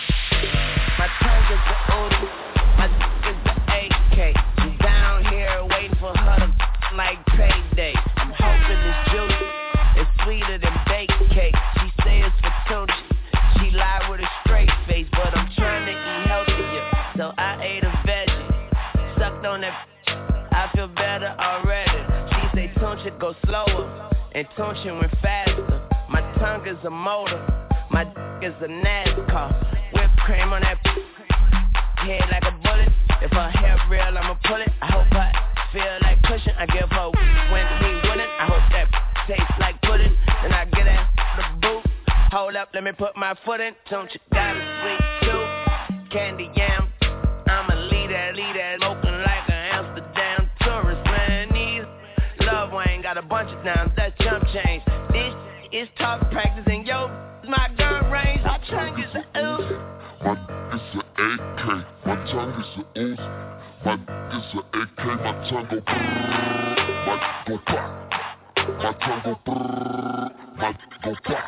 My tongue is a Uzi, my is a AK. I'm down here waiting for her to like payday. I'm hoping this juice is sweeter than baked cake. She say it's for Tunchi. She lied with a straight face, but I'm trying to eat healthier, so I ate a veggie. Sucked on that, I feel better already. She say Tunchi go slower, and Tunchi went faster. My tongue is a motor, my is a NASCAR. Whipped cream on that head like a bullet. If her hair real, I'ma pull it. I hope I feel like cushion. I give her when he wouldn't. I hope that tastes like pudding. Then I get at the boot. Hold up, let me put my foot in. Don't you got a sweet tooth? Candy yam. I'm a leader, smoking like an Amsterdam tourist. Man, these Love Wayne got a bunch of downs. That's chump change. This is talk practice and yo, my gun range. My tongue is a ooze. My is a AK. My tongue is a ooze. My is a AK. My tongue go brrrr. My go pop. My tongue go brrrr. My go pop.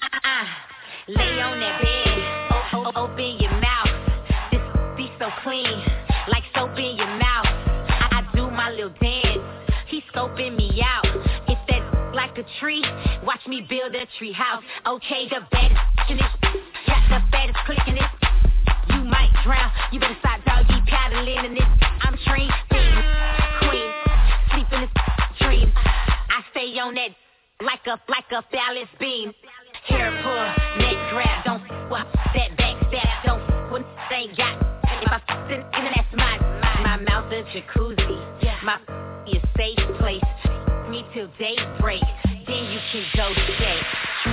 Lay on that bed, open your mouth. This be so clean, like soap in your mouth. I do my little dance. He scoping me out. If that like a tree, watch me build a tree house. Okay, the baddest in this, got the baddest click in this. You might drown, you better stop doggy paddling in this. I'm trained, queen, sleep in this dream. I stay on that like a balance beam. Hair pull, neck grab, don't what that backstab, don't what they got. If I in that's my mouth is jacuzzi, my is safe place. Me till daybreak, then you can go to bed.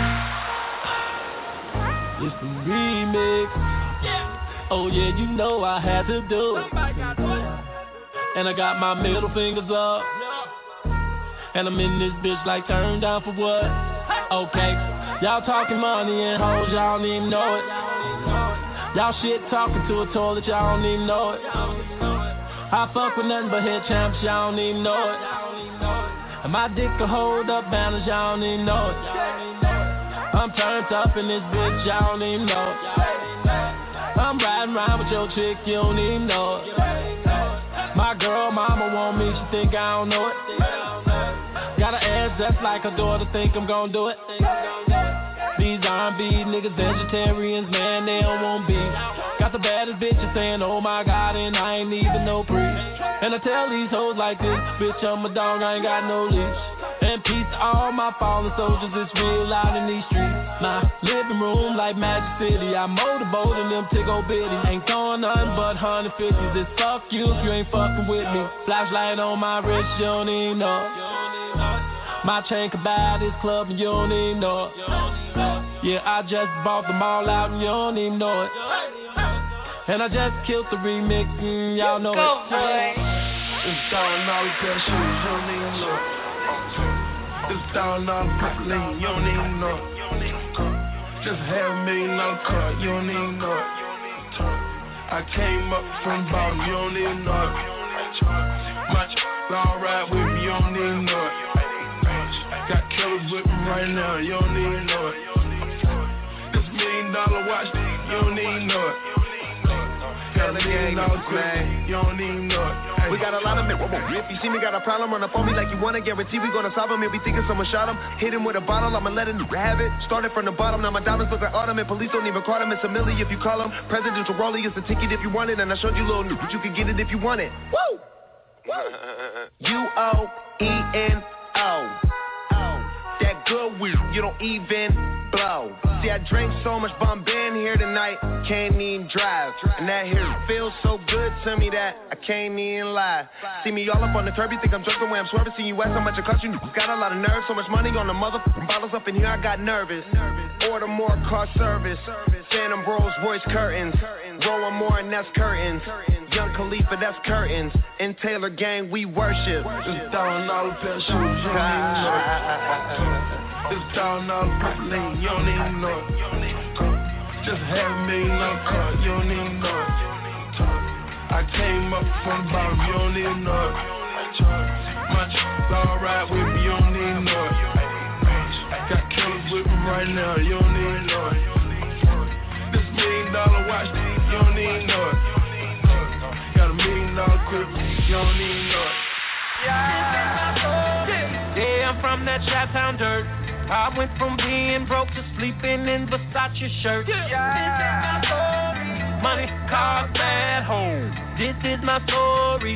It's the remix. Oh yeah, you know I had to do it. And I got my middle fingers up. And I'm in this bitch like turned down for what? Okay, y'all talking money and hoes, y'all don't even know it. Y'all shit talking to a toilet, y'all don't even know it. I fuck with nothing but head champs, y'all don't even know it. And my dick can hold up balance, y'all don't even know it. I'm turned up in this bitch, y'all don't even know it. I'm riding around with your chick, you don't even know it. My girl mama want me, she think I don't know it. Got an ass that's like a daughter, think I'm gon' do it. These R&B niggas vegetarians, man, they don't want beef. Got the baddest bitches saying, oh my God, and I ain't even no priest. And I tell these hoes like this, bitch, I'm a dog, I ain't got no leash. And peace to all my fallen soldiers, it's real out in these streets. My living room like Magic City, I motorboat in them tickle bitties. Ain't throwing nothing but 150s, it's fuck you if you ain't fucking with me. Flashlight on my wrist, you don't even know it. My chain can buy this club and you don't even know it. Yeah, I just bought them all out and you don't even know it. And I just killed the remix, y'all know it. It's down all the best shoes, you don't even know it. It's down all the propylene, you don't even know it. Just $500,000 car, you don't even know it. I came up from the bottom, you don't even know it. My all ride with me, you don't even know it. Got killers with me right now, you don't even know it. This $1 million watch, you don't even know it. got a million dollars, man. You don't even know it. We got a lot of men. If you see me got a problem, run up on me like you wanna. Guarantee we gonna solve him. If we thinking someone shot him, hit him with a bottle, I'ma let him have it. Started from the bottom, now my diamonds look like autumn. And police don't even call him. It's a milli if you call him. Presidential rollie is the ticket if you want it. And I showed you little new, but you can get it if you want it. Woo! UOENO. That good weed, you don't even blow. See, I drank so much Bombay in here tonight, can't even drive. And that here feels so good to me that I can't even lie. See me all up on the curb, you think I'm drunk the way I'm swerving. See you ask how much it cost you, got a lot of nerve. So much money on the motherfucking bottles up in here, I got nervous. Order more car service, Phantom Rolls Royce curtains. Rolling more and that's curtains. Young Khalifa, that's curtains. In Taylor Gang, we worship. Just $1,000 pair of shoes, you don't even know it. Just $1,000 pair of lean, you don't even know it. Just $500,000 car, you don't even know it. I came up from the bottom, you don't even know it. My chick's alright with me, you don't even know it. Got killers with me right now, you don't even know it. This $1 million watch, you don't even know it. Got $1 million quick, you don't even know it. Yeah, I'm from that Chi-Town dirt. I went from being broke to sleeping in Versace shirt. This is my story. Money, cars, bad home. This is my story.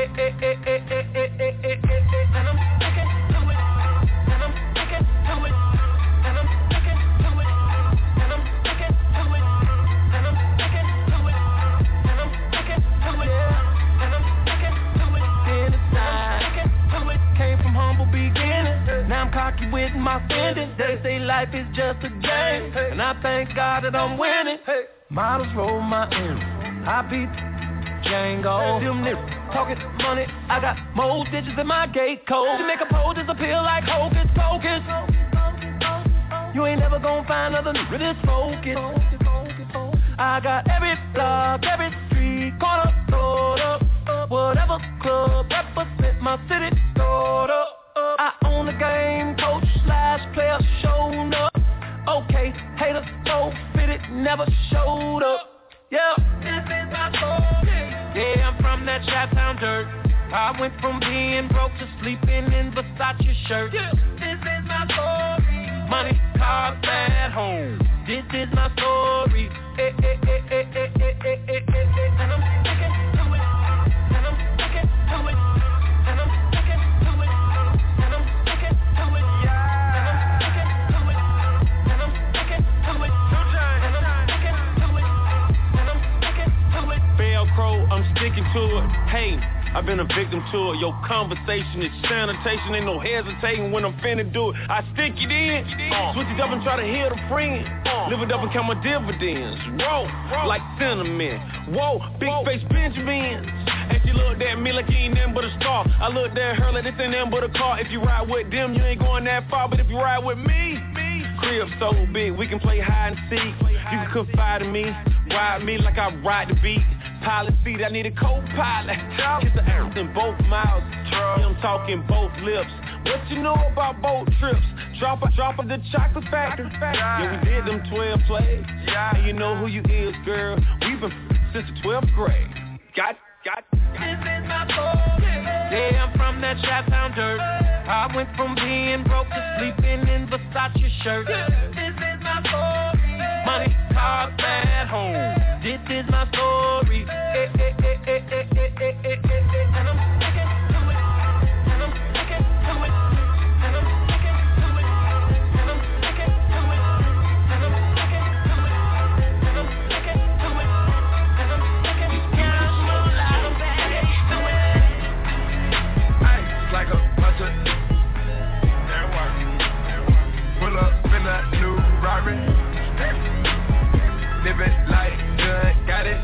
And I'm sticking to it. And I'm sticking to it. And I'm sticking to it. And I'm sticking to it. And I'm sticking to it. And I'm sticking to it. And I'm sticking to it. Inside. Came from humble beginnings. Now I'm cocky with my spending. They say life is just a game, and I thank God that I'm winning. Models roll my M's. I beat Django. Them niggas talking money. I got more digits in my gate code. To make a pole disappear like hocus pocus. You ain't never gonna find another nigga this focus. I got every block, every street corner stored up. Whatever club represent my city stored up. I own the game, coach / player showed up. Okay, haters so fitted, never showed up. Yeah, this is my story. Yeah, I'm from that Chi-Town dirt. I went from being broke to sleeping in Versace shirt. Yeah, this is my story. Money, cars, bad home. This is my story. And I'm sticking to it. And I'm sticking to it. And I'm sticking to it. And I'm sticking to it. And I'm sticking to it. And I'm sticking to it. And I'm sticking to it. And I'm sticking to it. Velcro, I'm sticking to it. Hey, I've been a victim to it. Your conversation is sanitation. Ain't no hesitating when I'm finna do it. I stick it in, switch it up and try to heal the friend. Live it up and count my dividends. Roll like cinnamon. Whoa, big face Benjamins. And she looked at me like you ain't nothing but a star. I looked at her like this ain't nothing but a car. If you ride with them, you ain't going that far. But if you ride with me, crib so big, we can play hide and seek. You can confide in me, ride me like I ride the beat. Pilot seat, I need a co-pilot. Kiss the ass in both mouths. I'm talking both lips. What you know about boat trips? Drop of the chocolate factory. Yeah, we did them 12 plays. And you know who you is, girl. We've been since the 12th grade. Got. This is my story. Yeah, I'm from that Chi-Town dirt. I went from being broke to sleeping in Versace shirt. This is my story. Money, cars, bad home. This is my story. And I'm sticking to it. And I'm sticking to it. And I'm sticking to it. And I'm sticking to it. And I'm sticking to it. And I'm sticking to it. And I'm sticking to it. Like a bunch of pull up in that new Rari. Living like good, got it.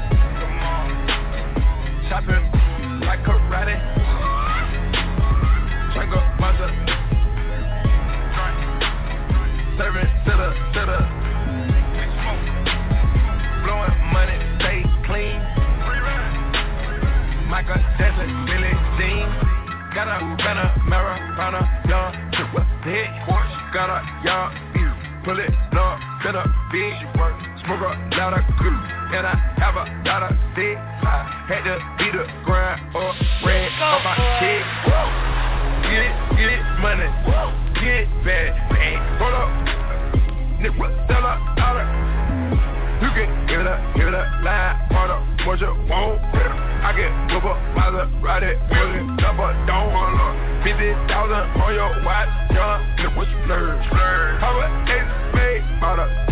pull it up, been a bitch, smoke a lot of good, and I have a lot of dick. I had to beat the grind up, red on my dick. Get it, money, get bad, hold up, nigga, sell a dollar. You can give it up, line, part up, what you want. I get whoop up, Maserati, million, number, don't want 50,000 on your watch, young, look what you learn. How about Ace Spade, out of.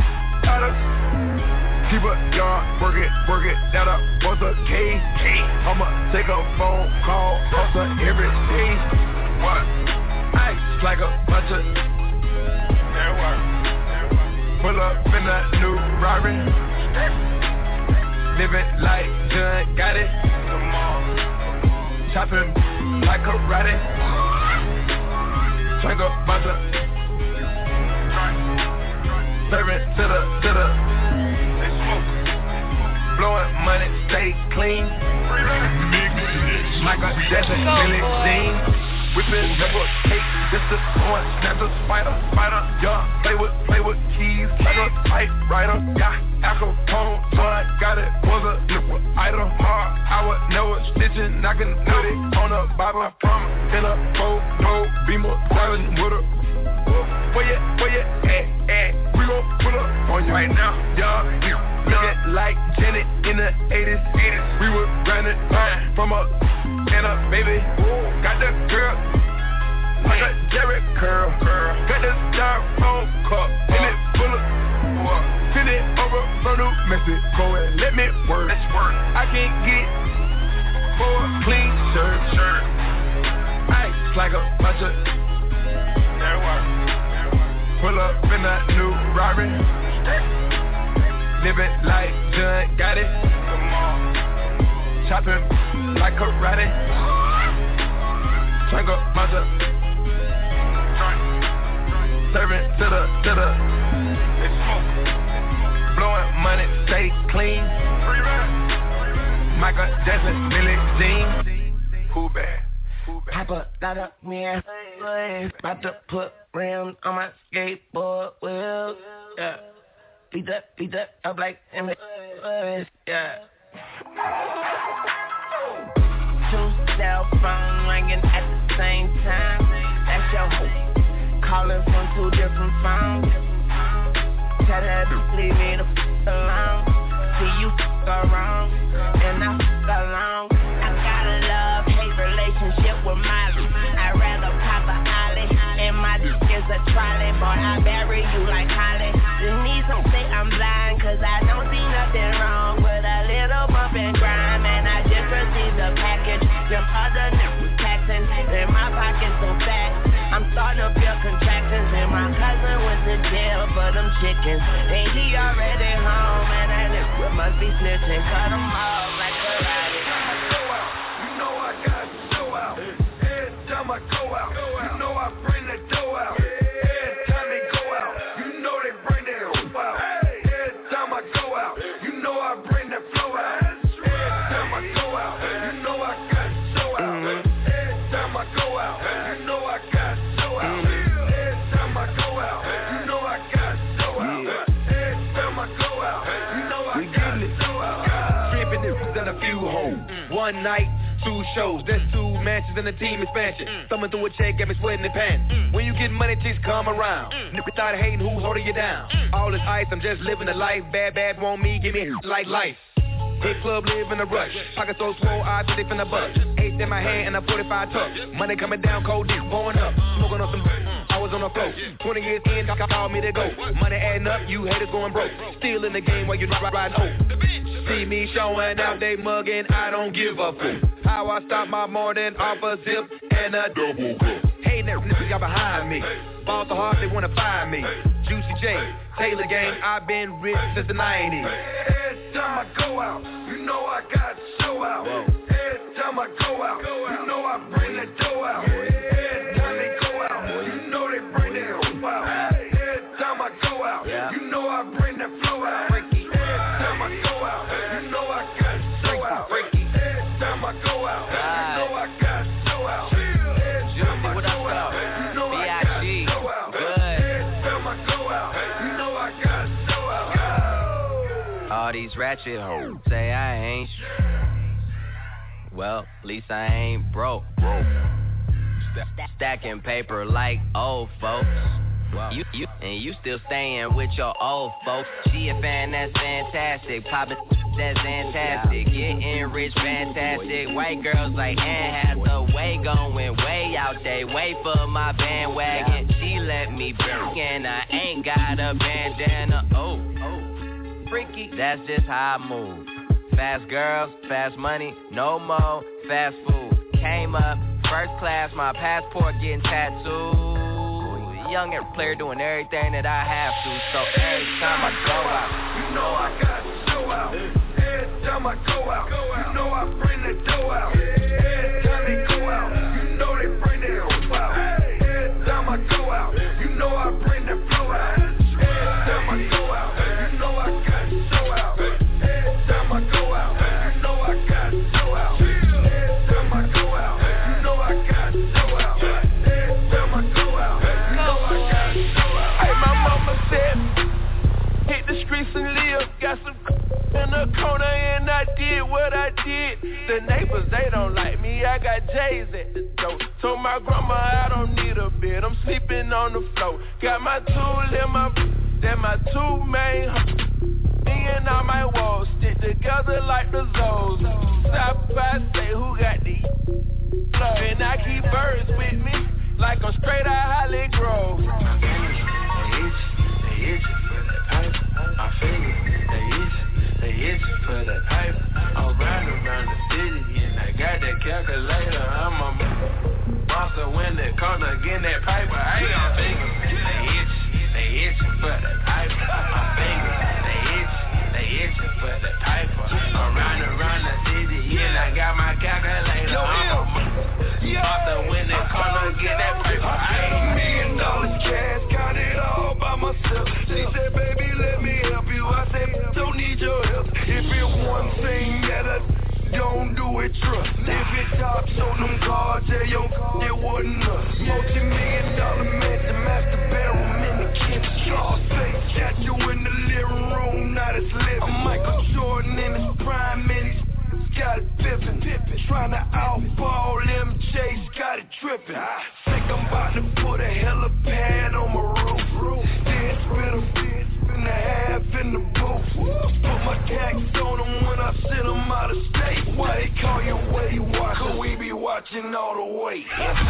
Keep it young, work it, that up, what's a K? I'ma take a phone call, hustle every day. What? Ice like a bunch of. That work. Pull up in a new Rari. Living like John got it. Chopping like karate. Drink a bunch of. Serving to the. They smoke. Blowing money, stay clean. Michael Jackson, Billie Jean. Whipping never take, this the one, snap the spider, young, play with keys, like a typewriter, yeah, Acapone, so I got it, was a nipple item, hard, I was never stitching, I can put it on a Bible, promise, in a photo, Beamer, driving with a, where you at, we gon' pull up on you right now, y'all, looking like Janet in the 80s, we was running from a, and a baby, got the girl, like a Jerry curl, got the styrofoam cup, and it full of, send it over from New Mexico and let me work, I can't get for a clean shirt, ice like a bunch of, pull up in a new Rari, living like John got it, chopping like karate, drink a bunch of, serving to the, they smoke, blowing money, stay clean, Michael Jackson, Billie Jean, who bad? Pop a lot of man, about to put rims on my skateboard wheels, yeah, beat up, up like Emily, yeah. 2 cell phones ringing at the same time. That's your hope. Calling from 2 different phones. Tell her to leave me the alone. See you around, and I along. I got a love-hate relationship with Miley. I'd rather pop a ollie, and my dick is a trolley. Boy, I bury you like Holly. You need some say I'm blind, cause I don't see nothing wrong with a little bump and grime, and I just received the package. Them other niggas taxing, and my pocket's so fat. I'm starting to feel contractions, and my cousin went to jail for them chickens. And he already home, and that nigga must be snitching. Cut him off like karate. You know I got to show out. Every time I go out, you know I bring the dough out. Every time they go out, you know they bring their hoop out. Every time I go out, you know I bring the flow out. Every time I go out, you know I got to show out. Every time I go out, you know I got to show out. Every time I go out, you know I got to show out. Every time I go out, you know I got to show out. Stripping this and a few hoes, one night, 2 shows, that's 2 matches and a team expansion. Thumbing through a check, got me sweating the pants. When you get money, chicks come around. Niggas started hating, who's holding you down? All this ice, I'm just living the life. Bad want me, give me like life. Hit club, live in a rush. Pocket so swole, I think they finna bust. 8 in my hand and a 45 tuck. Money coming down, cold dick, blowing up. Smoking on some I was on the floor. 20 years in, called me to go. Money adding up, you haters going broke. Still in the game while you riding hope. See me showing out, they mugging, I don't give a fuck. How I stop my morning off a zip and a double cup. Hey, niggas got behind me. Balls so hard, they wanna find me. Juicy J, Taylor Gang, I've been rich since the 90s. Every time I go out, you know I got to show out. Every time I go out, you know I bring the dough out. Every time they go out, you know they bring their hoop out. Every time I go out, you know I bring the flow out. Every time I go out, you know I got to show out. Every time I go out, you know I got to show out. Every time I go out, you know I got to show out. Every time I go out, All these ratchet hoes say I ain't. Well, at least I ain't broke. Stacking paper like old folks. You still staying with your old folks. She a fan, that's fantastic. Poppin', that's fantastic. Getting rich, fantastic. White girls like Anne Hathaway going way out they way for my bandwagon. She let me break and I ain't got a bandana. Oh, freaky, that's just how I move. Fast girls, fast money, no more fast food. Came up first class, my passport getting tattooed. Young player doing everything that I have to. So every time I go out, you know I got to show out. Every time I go out, you know I bring the dough out. Every time they go out, you know they bring their hope out. Every time I go out, you know I bring the flow out. Every time I go out, you know I got to show out. Every time I go out, you know I got to show out. Every time I go out, you know I got to show out. Every time I go out, you know I got to show out. Hey, my mama said, hit the streets and live. Got some in the corner and I did what I did. The neighbors, they don't like me. I got J's at the door. Told my grandma I don't need a bed. I'm sleeping on the floor. Got my tool in my, then my two main. Me and all my walls stick together like the Zoes. Stop by, say who got the flow. And I keep birds with me like I'm straight out Holly Grove. They itch for that pipe. My fingers, they itch for that pipe. I'll ride around the city and I got that calculator. I'm a monster when they come to get that pipe. I ain't got fingers, they itch for that pipe. My fingers, they itch for that pipe. I'm riding around the city and I got my calculator. I'm a monster when they come to get that pipe. I ain't $1 million cash, got it all by myself. She said, baby, let me help you. I said, don't need your help. If it's one thing that I don't do it, trust. If it tops on them cards, yeah, yo, it wasn't us. Multi-million-dollar mansion, master bedroom in the kitchen. Scarface got you in the living room, now it's living. I'm Michael Jordan in his prime, and he's got it pippin'. Trying to outball MJ, got it trippin'. Think I'm about to put a helipad on my roof. Then spit a bitch and a half in the booth. Put my tax on them when I send them out of state. Why they call you Weight Watch? Cause we be watching all the weight.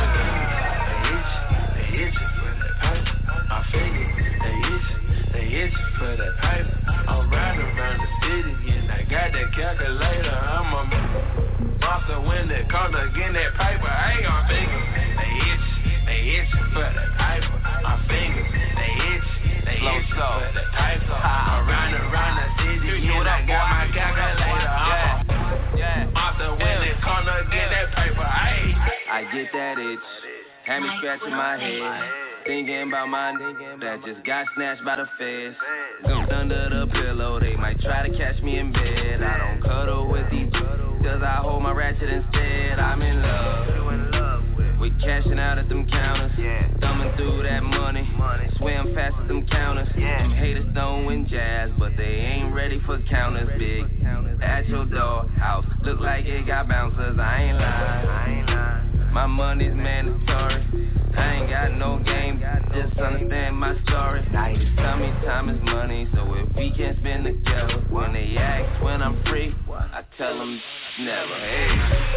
They itch for that pipe. My fingers, they itch for that pipe. I'm riding around the city and I got that calculator. I'm a monster when they come to get that pipe. I ain't got fingers, they itch for that pipe. My fingers, they itch for that pipe. I'm riding around the city and I got my calculator. I'm a monster when they come to get that pipe. I get that itch, had me scratching my head. Thinking about my nigga that just got snatched by the feds. Gooped under the pillow, they might try to catch me in bed. I don't cuddle with these cause I hold my ratchet instead. I'm in love with cashing out at them counters. Thumbing through that money, swim fast at them counters. Them haters don't win jazz, but they ain't ready for counters. Big at your door house, look like it got bouncers. I ain't lying, my money's mandatory. I ain't got no game, just understand my story. Just tell me time is money, so if we can't spend together. When they ask when I'm free, I tell them never. Hey.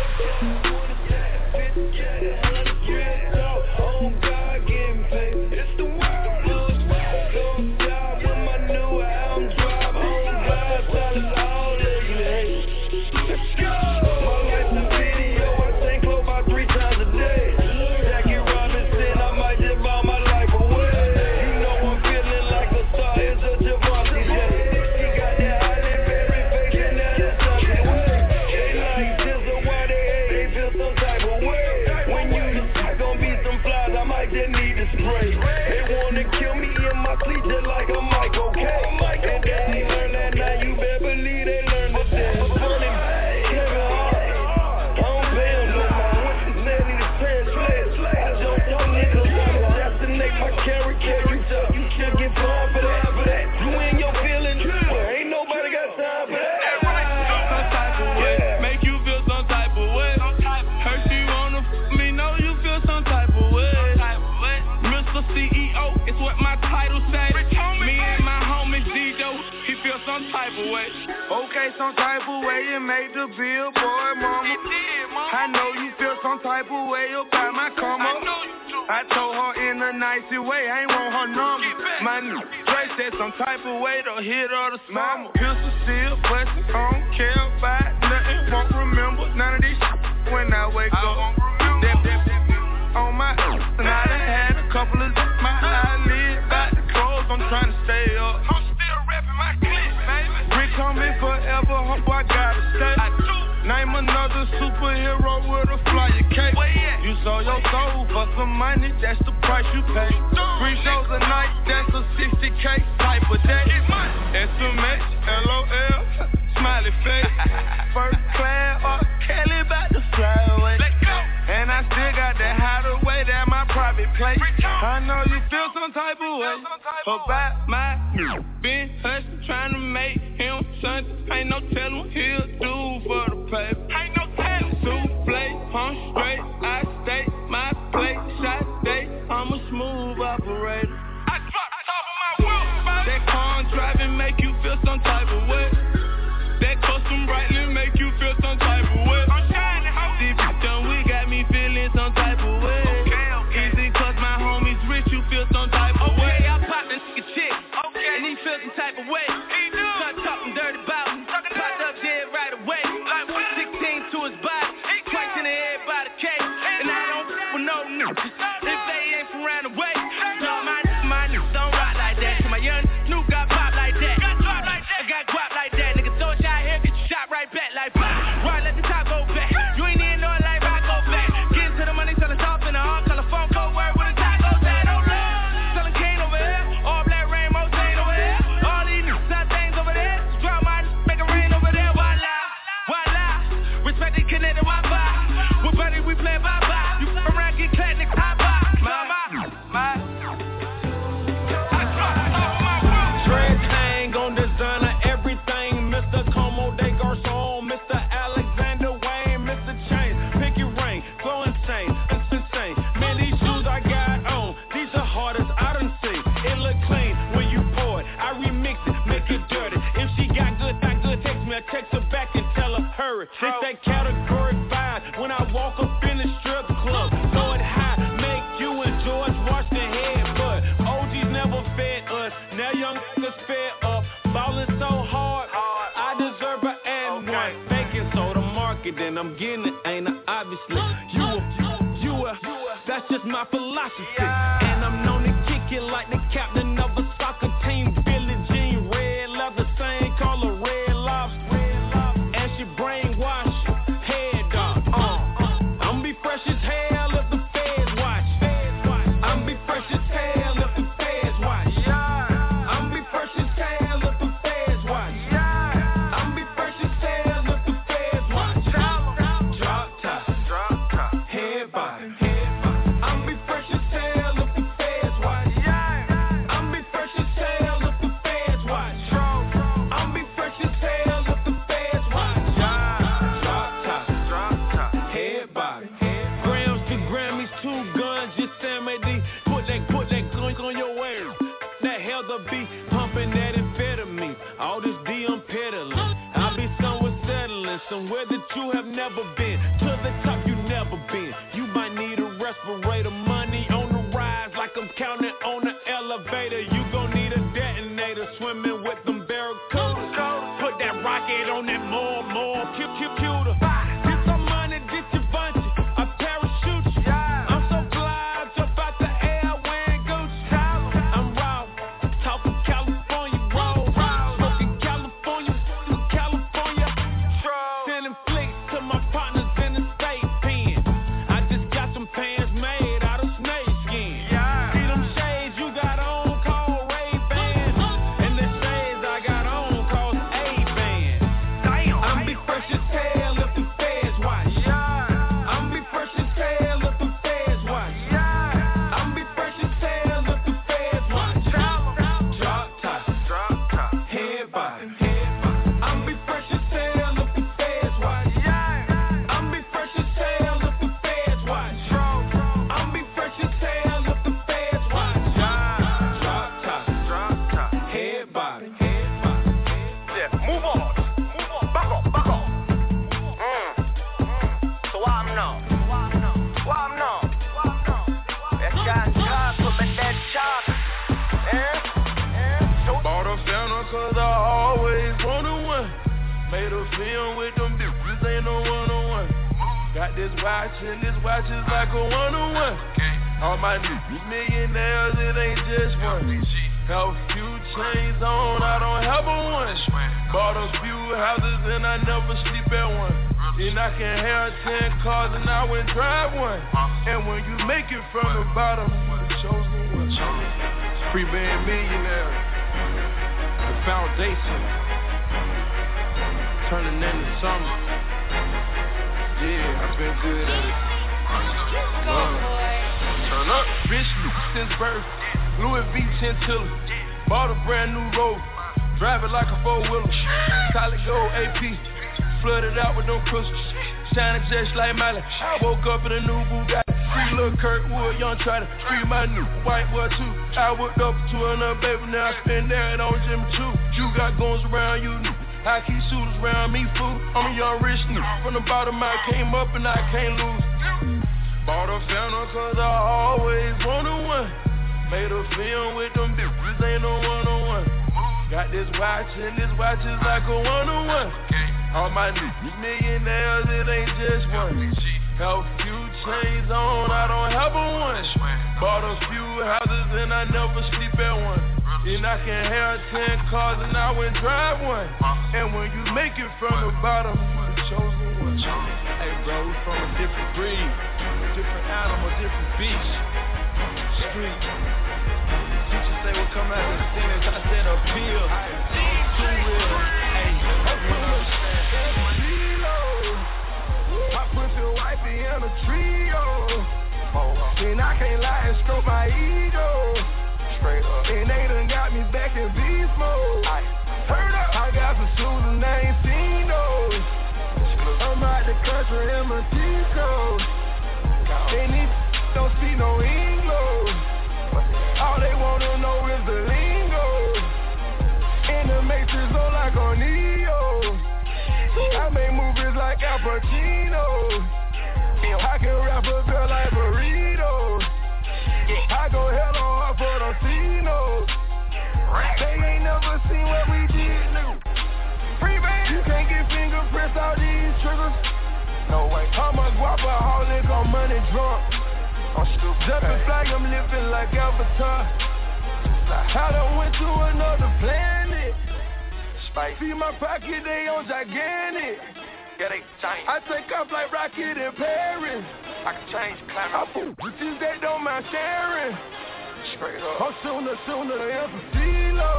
Oh God, getting paid. It's the world. Go job with my new album drop. Oh God, tell us all that you hate. Let's go. My life's a video. I think close about 3 times a day. When you type of way. Okay, some type of way it made the billboard, mama. It did, mama. I know you feel some type of way about my come up. I told her in a nicey way, I ain't want her number. My new Dre said some type of way to hit her to smile. Pistol still bustin', I don't care about nothing. Won't remember none of this shit when I wake up. On my and I done had a couple of my eyelids about to close. I'm trying to stay up. I'm still reppin' my clip, baby. Rick coming forever, hope I gotta stay. Name another superhero with a flyer cake. You sold your soul for some money, that's the price you pay. 3 shows a night, that's a 60K type of day. SMH, LOL, smiley face. First class, or Kelly about to fly away. And I still got that hideaway, that my private place. I know you feel some type of way about my been hustling, trying to make him something. Ain't no telling what he'll do for the paper. Ain't no telling. Souffle, I'm straight, I stay my plate, shot day. I'm a smooth operator. I drop top of my wheel. That car driving make you feel some type of way. That custom brightly make you feel some type of way. I'm shining, how deep down we got me feeling some type of way. Easy cause my homies rich, you feel some type of way. I pop this nigga chick, and he feel some type of way. Start talking dirty about him, popped up dead right away. 16 to his body, twice in the head by the cake. And I don't with no niggas, if they ain't from round the way. No, my niggas don't rock like that. So my young Snoop got pop like that. I got guap like that. Nigga throw a shot here, get you shot right back like pop. Right, let the top go back. You ain't even know it like rock go back. Get into the money, selling soft in the hard color phone code word with a taco that on love. Selling cane over here, all black rainbow stain over here. All these niggas got things over there. Drop my make it rain over there. Voila, respect the connected Wi-Fi. With buddy we play bye-bye. You around get clapped, niggas high five. My Dreads hang on designer everything. Mr. Como de Garçon, Mr. Alexander Wayne, Mr. Chain, Picky Rain, flow insane, it's insane. Man, these shoes I got on, these are hardest I done seen. It look clean when you pour it, I remix it, make it dirty. If she got good, text me, I text her back and tell her hurry. It's that category 5 when I walk up in the strip club. Throw it high, make you and George Washington head, but OGs never fed us. Now young niggas fed up, ballin' so hard, I deserve an and one. Faking so the market, and I'm getting it, ain't I? Obviously, you that's just my philosophy. And I'm known to kick it like the captain of a soccer team. Billie Jean, red leather, same color, red lobster. And she brainwash, head dog. I'm be fresh as hell if the feds watch. I'm be fresh as hell if the feds watch. I'm be fresh as hell if the feds watch. I'm be fresh as hell if the feds watch. Drop top, head body. I'm be fresh as hell if the feds watch. I'm be fresh as hell if the feds watch. I'm be fresh as hell if the feds watch. Drop top, head body. Grams to Grammys, 2 guns, just Sam A.D. Put that gun on your ass. That hell the beat, pumping that amphetamine. All this D I'm peddling. I'll be somewhere settling, somewhere that you have never been. To the top you never been. You might need a respirator. Money on the rise like I'm counting on the elevator. You gon' need a detonator. Swimming with them barracudas. Put that rocket on that more. Computer. Get some money, get your bunch. I parachute you. I'm so fly, jump out the air wearing Gucci. I'm raw, talking California roll. Smoking California. Sending flicks to my partners in the state pen. I just got some pants made out of snake skin. See them shades you got on called Ray-Bans. And the shades I got on called A-Band. found her cause I always wanted one. Made a film with them bitches, ain't no one-on-one. Got this watch and this watch is like a one-on-one. All my niggas millionaires, it ain't just one. Have a few chains on, I don't have a one. Bought a few houses and I never sleep at one. And I can have 10 cars and I wouldn't drive one. And when you make it from the bottom, you the chosen one. Free band millionaire, the foundation, turning into something. Yeah, I've been good at it. Turn up, bitch, since birth. Louis V chinchilla, bought a brand new road, drive it like a four-wheeler. Solid gold AP, flooded out with them crystals, shining just like Miley. I woke up in a new Bugatti, free Lil Kirkwood, young try to free my new white boy too. I whipped up to another baby, now I spend that on Jimmy Choo. You got guns around you, I keep shooters around me, fool. I'm a young rich nigga, from the bottom I came up and I can't lose. Bought a Phantom cause I always wanted one. Made a film with them bitches, ain't no one-on-one. Got this watch and this watch is like a one-on-one. All my niggas millionaires, it ain't just one. Have a few chains on, I don't have a one. Bought a few houses and I never sleep at one. And I can have 10 cars and I wouldn't drive one. And when you make it from the bottom, you the chosen one. Hey bro, we from a different breed, different animal, different beast. Street. Teachers say we'll come out of the sentence, I said appeal. Too real. Hey, I put your wifey in a trio. And I can't lie and stroke my ego. Straight up. And they done got me back in beast mode. Heard up. I got some shoes and I ain't seen those. I'm out the country in my T-code. And these don't see no English. All they wanna know is the lingo. In the Matrix, on like on Neo. I make movies like Al Pacino. I can rap a girl like burrito. I go hell on her for the Tino. They ain't never seen what we did, nigga. Free man, you can't get fingerprints out these triggers. No way. I'm a guapaholic, I'm money drunk. I'm stupid. Jumping flag, I'm living like Avatar. I done went to another planet. Spice. See my pocket, they on gigantic. Yeah, they change. I take off like Rocket in Paris. I can change climate. I put bitches that don't mind sharing. Straight up. I'm sooner than CeeLo.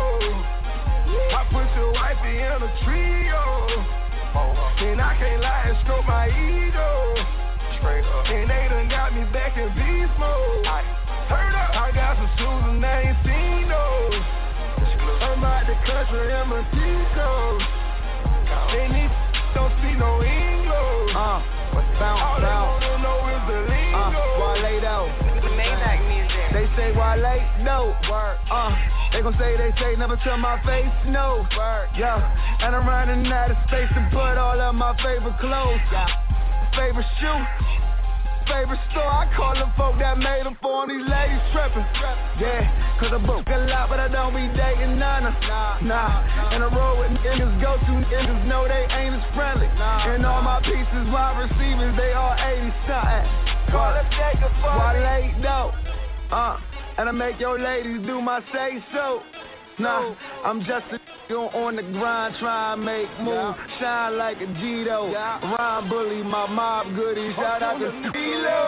I put your wifey in a trio. And I can't lie and stroke my ego. Straight up. And they done got me back in beast mode. Heard up. I got some shoes and I ain't seen those. I'm out the country in my T-code. And these don't see no English. All they wanna know is the lingo. Wale though. The Maybach music. They say Wale, no. Word. They gon' say never to my face, no. Word. Yeah. And I'm running out of space to put all of my favorite clothes. Yeah. Favorite shoe, favorite store. I call them folk that made them for these ladies trippin'. Yeah, cause I book a lot, but I don't be dating none of. Nah. And I roll with niggas, go to niggas, know they ain't as friendly. And all my pieces, my receivers, they all 80 something. Call it Jacob for Wale though. And I make your ladies do my say so. Nah, I'm just a on the grind, try and make moves, shine like a Gito. Rhyme bully, my mob goodie, shout out to CeeLo.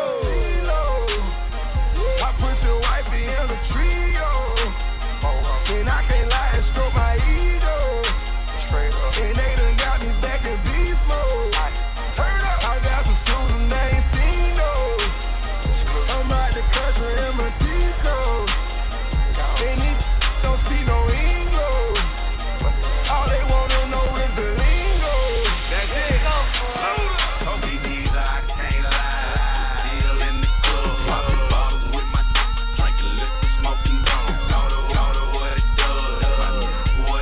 I put your wifey in a trio. And I can't lie and stroke my ego. And they done got me back in beast mode. Turn up. I got some shoes and I ain't seen those. I'm out the country in my T-code. And these don't see no English. All they wanna know is the lingo. That's it. OBDs, I can't lie. Still in the club, popping bottles with my drinking liquor, smoking dope. Know what it does.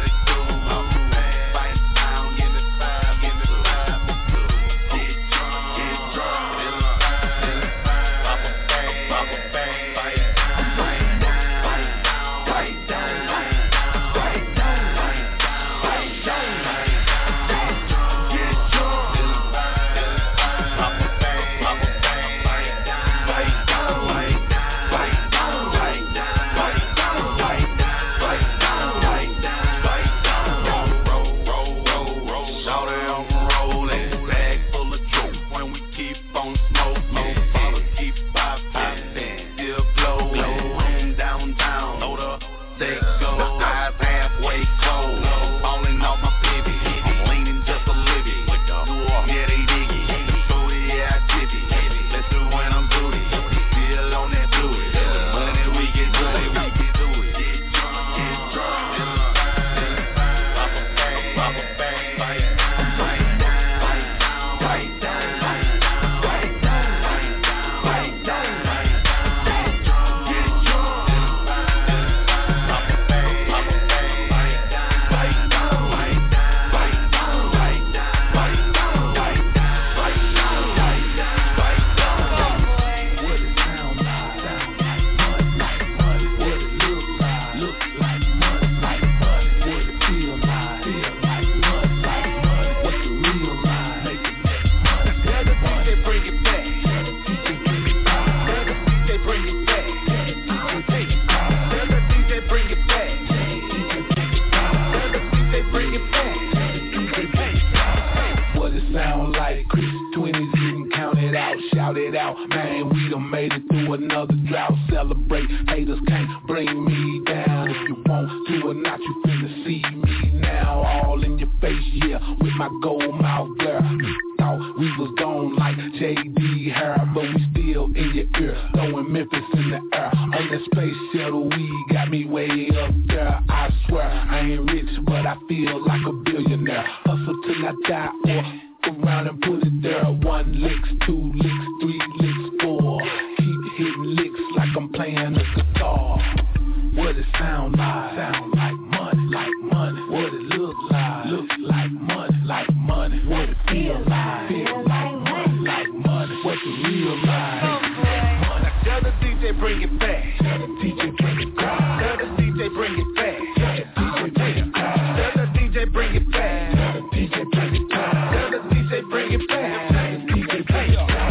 shout it out, man, we done made it through another drought. Celebrate, haters can't bring me down. If you want to or not, you finna see me now. All in your face, yeah, with my gold mouth, girl. Thought we was gone like J.D. Hair, but we still in your ear, throwing Memphis in the air. On that space shuttle, we got me way up there. I swear, I ain't rich, but I feel like a billionaire. Hustle till I die or around and put it there. 1 licks, 2 licks, 3 licks, 4. Keep hitting licks like I'm playing a guitar. What it sound like? Sound like money, like money. What it look like? Look like money, like money. What it feel like? Feel like money, like money. What the real life? Money. Tell the DJ bring it back. Tell the DJ bring it back. Tell the DJ bring it back. Tell the DJ bring it back. Tell the DJ bring it back. Tell the DJ bring it back. Tell the DJ bring it back. Tell the DJ bring it back.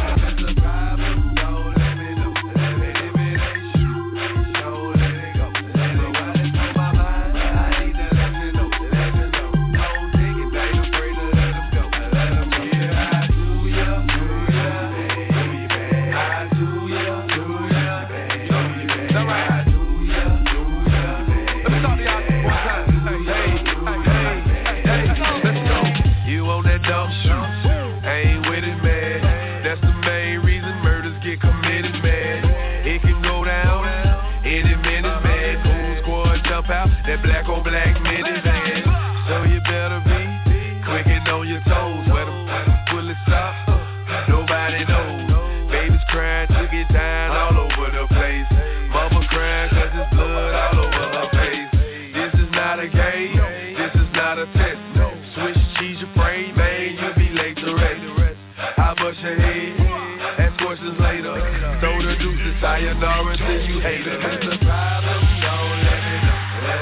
That black on black minivan. So you better be quick and on your toes. Where them bullets stop, nobody knows. Baby's crying, took it down all over the place. Mama crying cause there's blood all over her face. This is not a game, this is not a test. Switch cheese your frame, man, you'll be late to rest. I bust your head, ask questions later. Throw the deuces, sayonara till you hate it. That's the problem, don't let me know.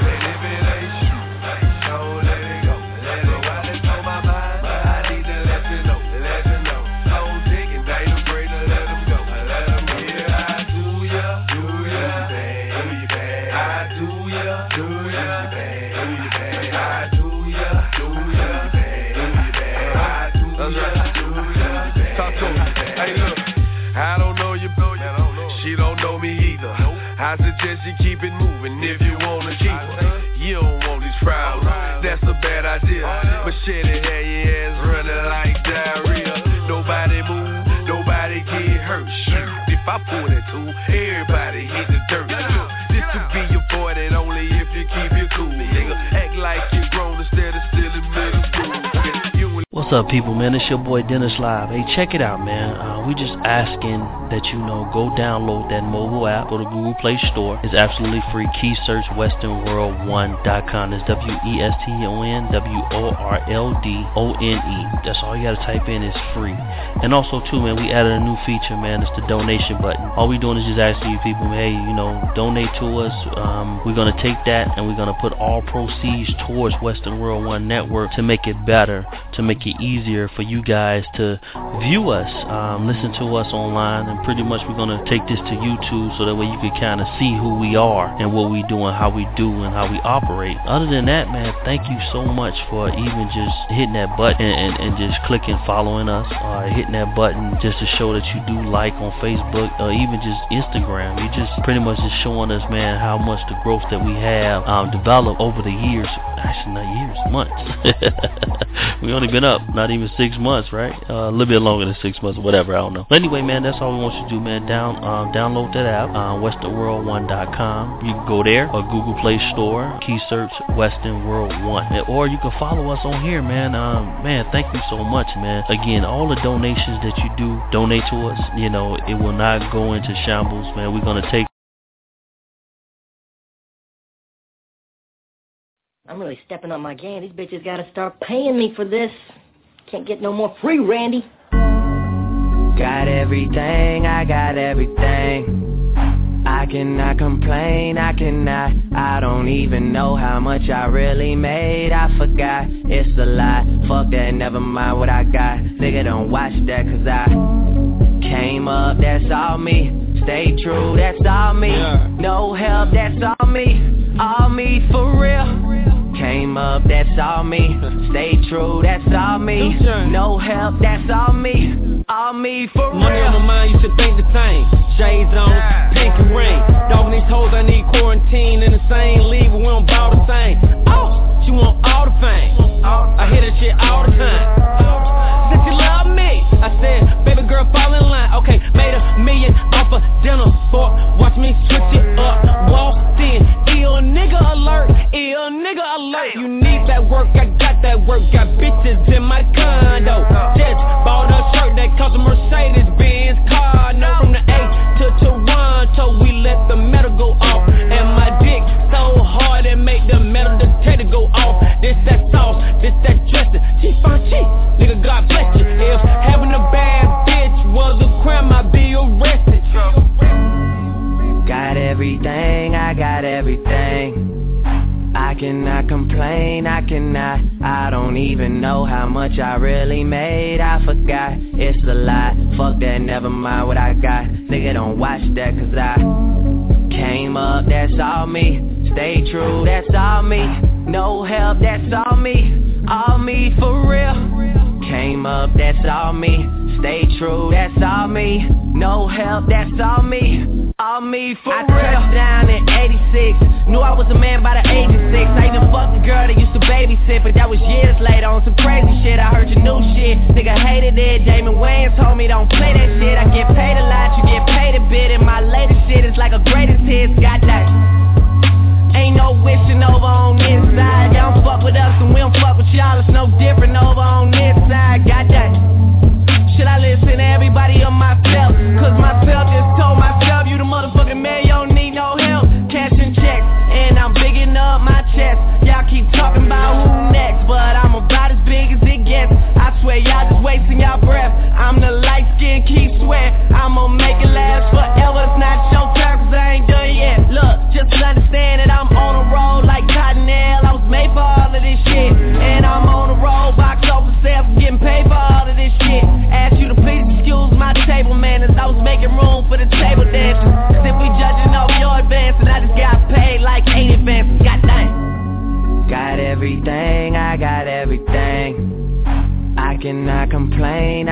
I suggest you keep it moving if you wanna keep her. You don't want these problems, that's a bad idea. Machete had your ass running like diarrhea. Nobody move, nobody get hurt. Shoot, if I pull that tool, everybody hit the dirt. This could be avoided only if you keep it cool. Nigga, act like you're grown instead of still in middle school. What's up, people, man? It's your boy Dennis Live. Hey, check it out, man. We just asking that you go download that mobile app, go to Google Play Store. It's absolutely free. Key search westernworld1.com. It's WESTONWORLDONE. That's all you gotta type in. It's free. And also, too, man, we added a new feature, man. It's the donation button. All we doing is just asking you people, hey, donate to us. We're gonna take that and we're gonna put all proceeds towards Western World One Network to make it better, to make it easier for you guys to view us, listen to us online, and pretty much we're going to take this to YouTube so that way you can kind of see who we are and what we do and how we do and how we operate. Other than that, man, thank you so much for even just hitting that button and just clicking following us, or hitting that button just to show that you do like on Facebook or even just Instagram. You just pretty much just showing us, man, how much the growth that we have developed over the years. Actually, not years, months. We only been up not even 6 months, right? A little bit longer than 6 months or whatever, I don't know. But anyway, man, that's all we want you to do, man. Download that app, westernworld1.com. You can go there, or Google Play Store, key search Western World 1. Or you can follow us on here, man. Man, thank you so much, man. Again, all the donations that you do, donate to us, it will not go into shambles, man. We're going to take. I'm really stepping on my game. These bitches gotta start paying me for this. Can't get no more free, Randy. Got everything, I got everything. I cannot complain, I don't even know how much I really made. I forgot, it's a lie. Fuck that, never mind what I got. Nigga, don't watch that, cause I came up, that's all me. Stay true, that's all me. No help, that's all me. All me for real. Came up, that's that's all me. Stay true, that's all me. No help, that's all me. All me for real. Money on my mind, you should think the same. Shades on, pink and ring. Dogging these hoes, I need quarantine in the same league, but we don't bow the same. Oh, she want all the fame. I hear that shit all the time. Since you love me, I said, baby girl, fall in line. Okay, made $1 million off a dinner fork. Watch me switch it up. Walked in, ill nigga alert. Ill nigga alert. You need that work, I got that work. Got bitches in my condo. Just bought a shirt that cost a Mercedes-Benz car. No, from the A to Toronto, we let the metal go off. And my dick so hard it make the metal detector go off. This that sauce, this that dressing. She fine cheap, nigga, God bless you. If having a bad bitch was a crime, I'd be arrested. Got everything, I got everything. I cannot complain, I don't even know how much I really made. I forgot, it's a lie. Fuck that, never mind what I got. Nigga, don't watch that, cause I came up, that's all me. Stay true, that's all me. No help, that's all me. All me for real. Came up, that's all me. Stay true, that's all me. No help, that's all me. All me for real. I touched down in 86. Knew I was a man by the age of 6. I even fucked a girl that used to babysit, but that was years later on some crazy shit. I heard your new shit, nigga hated it. Damon Wayans told me don't play that shit. I get paid a lot, you get paid a bit. And my latest shit is like a greatest hits. Got that. Ain't no wishing over on this side. Y'all don't fuck with us and we don't fuck with y'all. It's no different over on this side. Got that. Should I listen to everybody on my belt? Cause myself just told myself, you the motherfucking man, you don't need no help. Cashing checks, and I'm bigging up my chest. Y'all keep talking about who next, but I'm about as big as it gets. I swear y'all just wasting y'all breath. I'm the light skin, keep sweat. I'ma make it last forever. It's not your turn, cause I ain't done yet. Look, just understand that I'm on a roll like Cottonelle. I was made for all of this shit, and I'm on a roll. Box office sales, getting paid for all of this shit. Ask you to please excuse my table manners. I was making room for the table dancers. Simply judging off your advance, and I just got paid like 8 advances. God dang. Got everything, I got everything. I cannot complain,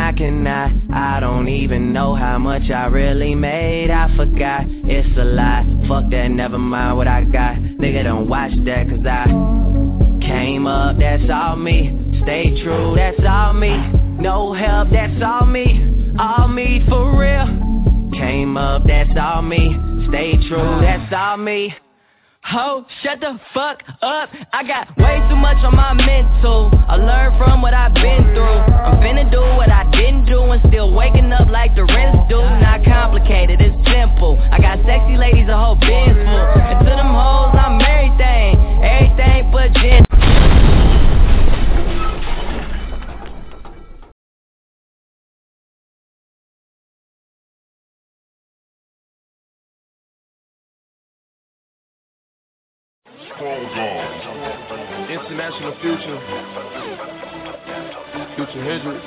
I don't even know how much I really made. I forgot, it's a lie. Fuck that, never mind what I got. Nigga, don't watch that, cause I came up, that's all me. Stay true, that's all me. No help, that's all me. All me for real. Came up, that's all me. Stay true, that's all me. Ho, shut the fuck up. I got way too much on my mental. I learned from what I've been through. I'm finna do what I didn't do and still waking up like the rest do. Not complicated, it's simple. I got sexy ladies, a whole Benz full. And to them hoes, I'm everything but gin. International Future Hendrix,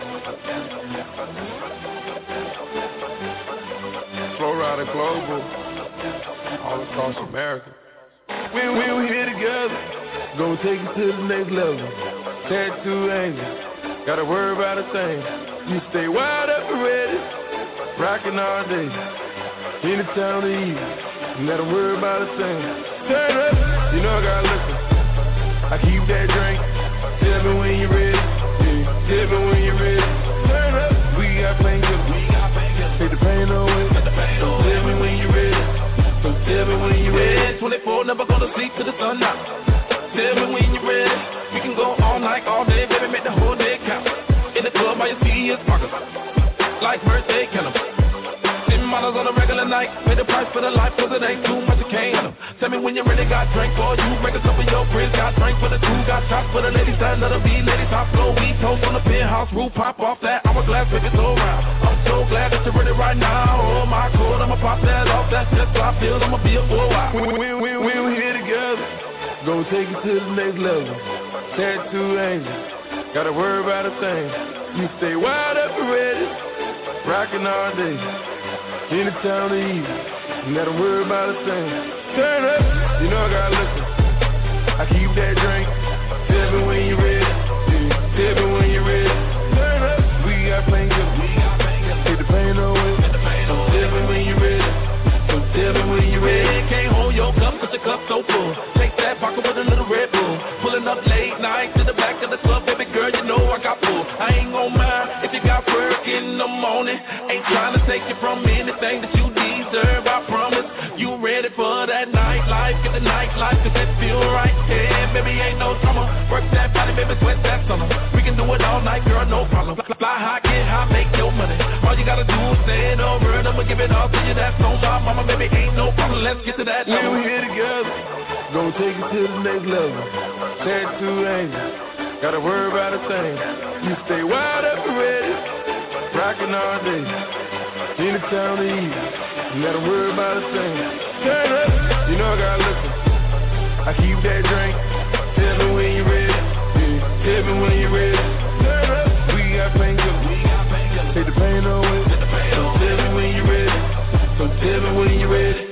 Flow Rider Global, all across America. We here together, gonna take it to the next level. Tattoo angel, gotta worry about a thing. You stay wide up and ready, rockin' all day. Any time of the evening, gotta worry about a thing. Turn up, you know I gotta listen. I keep that drink, tell me when you're ready, yeah, tell me when you're ready. Turn up, we got painkillers, take the pain away, so tell me when you're ready, so tell me when you're ready. 24, never gonna sleep till the sun out, tell me when you're ready, we can go all night, all day, baby, make the whole day count. In the club, all you see is markers, like birthday candles. $10 on a regular night, pay the price for the life, cause it ain't too much, you can't handle. Tell me when you really got drink for you, break us up with your friends, got drink for the two, got shots for the ladies, stand up, be ladies, top floor, we toast on the penthouse roof, pop off that hourglass, make it so round. I'm so glad that you're ready right now, oh my God, I'ma pop that off, that's just how I feel, I'ma be here for a while. We here together, gonna take it to the next level. Tattoo angel, gotta worry about a thing. You stay wide up and ready, rockin' all day. Any time of the evening, you gotta worry about a thing. Turn up, you know I gotta listen. I keep that drink, tell me when night to the back of the club, baby girl, you know I got pull. I ain't gon' mind if you got work in the morning. Ain't trying to take you from anything that you deserve, I promise. You ready for that nightlife, get the nightlife, cause that feel right. Yeah, baby, ain't no drama. Work that body, baby, sweat that summer. We can do it all night, girl, no problem. Fly high, get high, make your money. All you gotta do is say it over, and I'ma give it all to you. That's on my mama, baby, ain't no problem. Let's get to that number. We here together, gonna take it to the next level. Said two angels, gotta worry about a thing. You stay wide up and ready, rockin' all day. Anytime to eat, you gotta worry about a thing. Turn up, you know I gotta listen. I keep that drink, tell me when you ready. Yeah, tell me when you ready. Turn up, we got painkillers, take the pain away. So tell me when you ready. So tell me when you ready.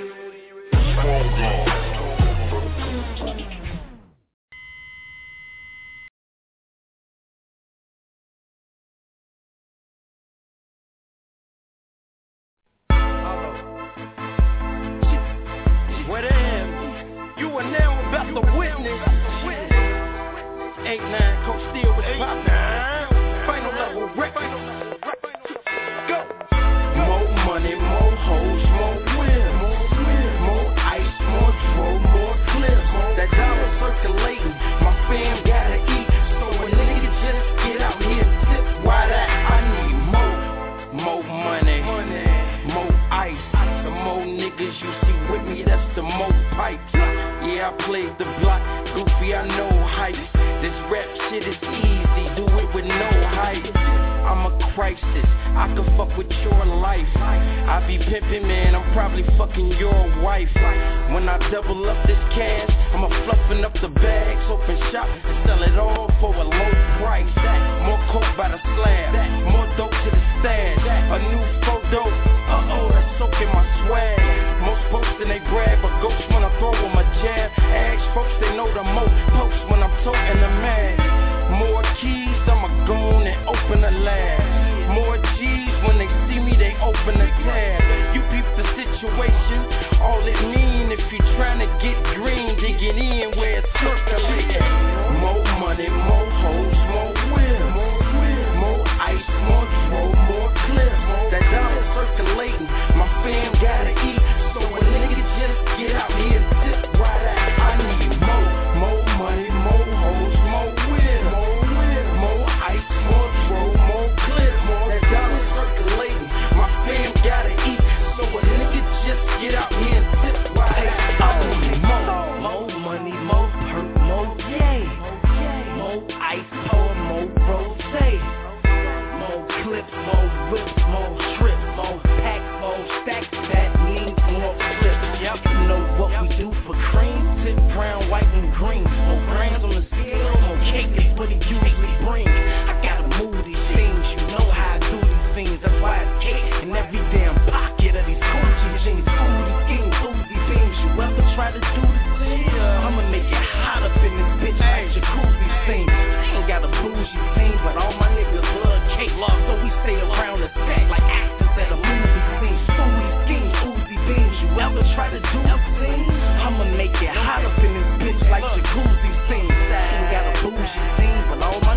I'ma make it hot up in this bitch like jacuzzi scene. Ain't got a bougie scene, but all my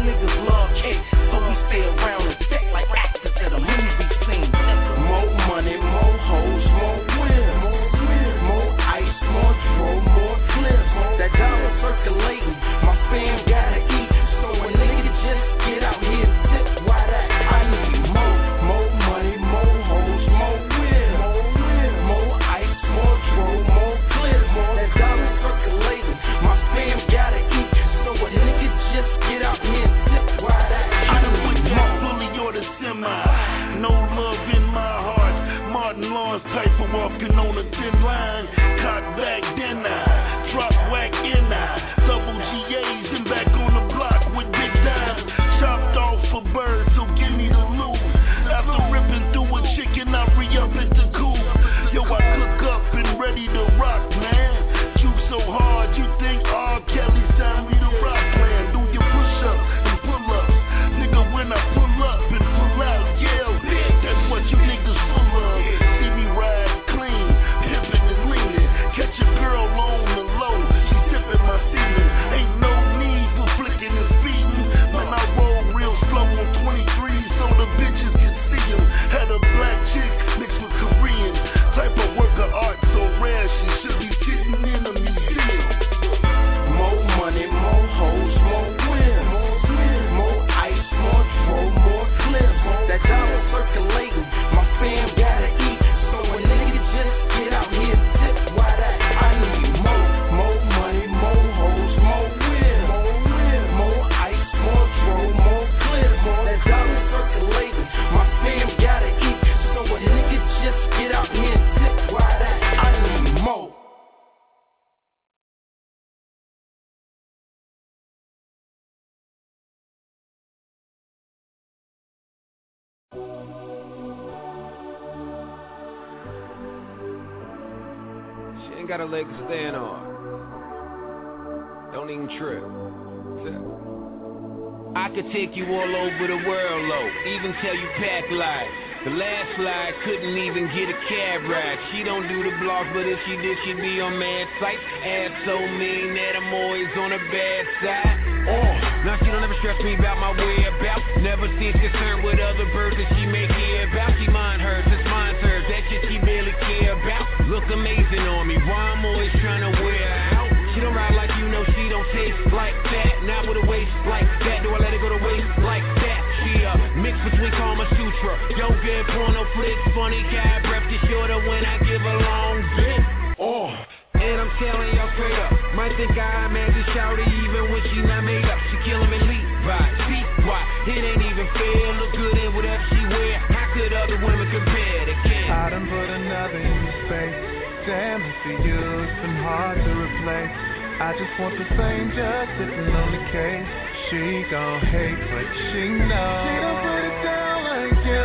She ain't got a leg to stand on. Don't even trip. I could take you all over the world, low, even tell you pack lies. The last slide couldn't even get a cab ride. She don't do the blogs, but if she did, she'd be on mad sight. Ass so mean that I'm always on her bad side. Now she don't ever stress me about my whereabouts. Never seems concerned with other birds that she may care about. She mind hers, it's mine hers. That shit she barely care about. Look amazing on me, why I'm always trying to wear her out. She don't ride like you know, she don't taste like that. Not with a waist like that, do I let it go to waste like that? She mix between Kama Sutra, yoga and porno flicks. Funny guy, breath is shorter when I give a long bit. And I'm telling y'all straight up, might think I imagine shouty even when she not made up. She kill him and Levi, see why? It ain't even fair, look good in whatever she wear. How could other women compare? They can't. I done put another in your space. Damn, it's for you, it's been hard to replace. I just want the same, just sitting on the case. She gon' hate, but she knows. She don't put it down like you.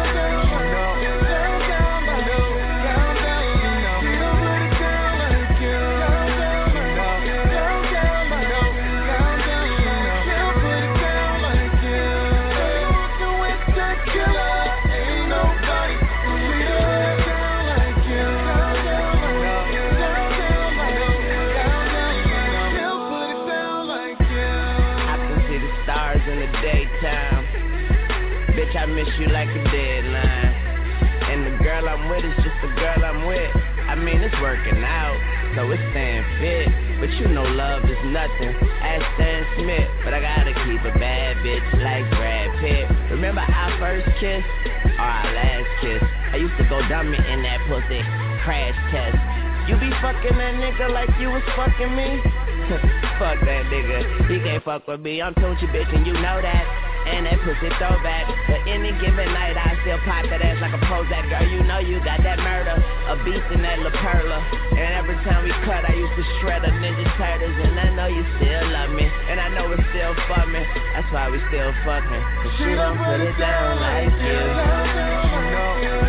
I miss you like a deadline. And the girl I'm with is just the girl I'm with. I mean, it's working out, so it's staying fit. But you know love is nothing. Ask Stan Smith, but I gotta keep a bad bitch like Brad Pitt. Remember our first kiss? Or our last kiss? I used to go dummy in that pussy. Crash test. You be fucking that nigga like you was fucking me? Fuck that nigga, he can't fuck with me. I'm Tunchi bitch and you know that. And that pussy throwback. But any given night I still pop that ass like a Prozac. Girl, you know you got that murder. A beast in that La Perla. And every time we cut I used to shred a Ninja Turtles. And I know you still love me. And I know it's still for me. That's why we still fucking. Cause she don't put it down like you.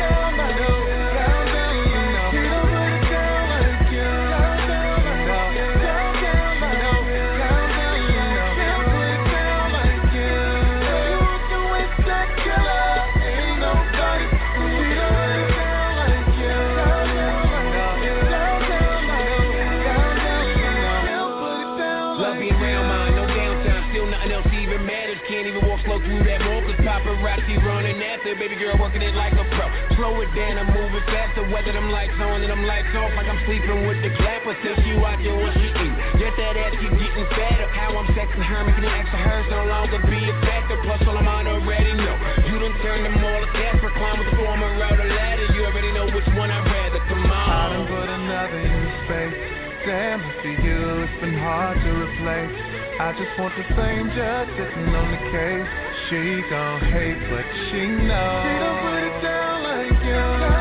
Paparazzi running after, baby girl working it like a pro. Slow it down, I'm moving faster. Whether them lights on and them lights off, like I'm sleeping with the clapper. Till she out there when she eat. Get that ass keep getting fatter. How I'm sexing her, making the extra hers no longer be a factor. Plus all I'm on already know. You done turned them all to cash for climb with the former route or ladder. You already know which one I'd rather. Come on. I done put another in your space. Damn, for you, it's been hard to replace. I just want the same, just sitting on the case. She gon' hate, but she knows. She don't put it down like you.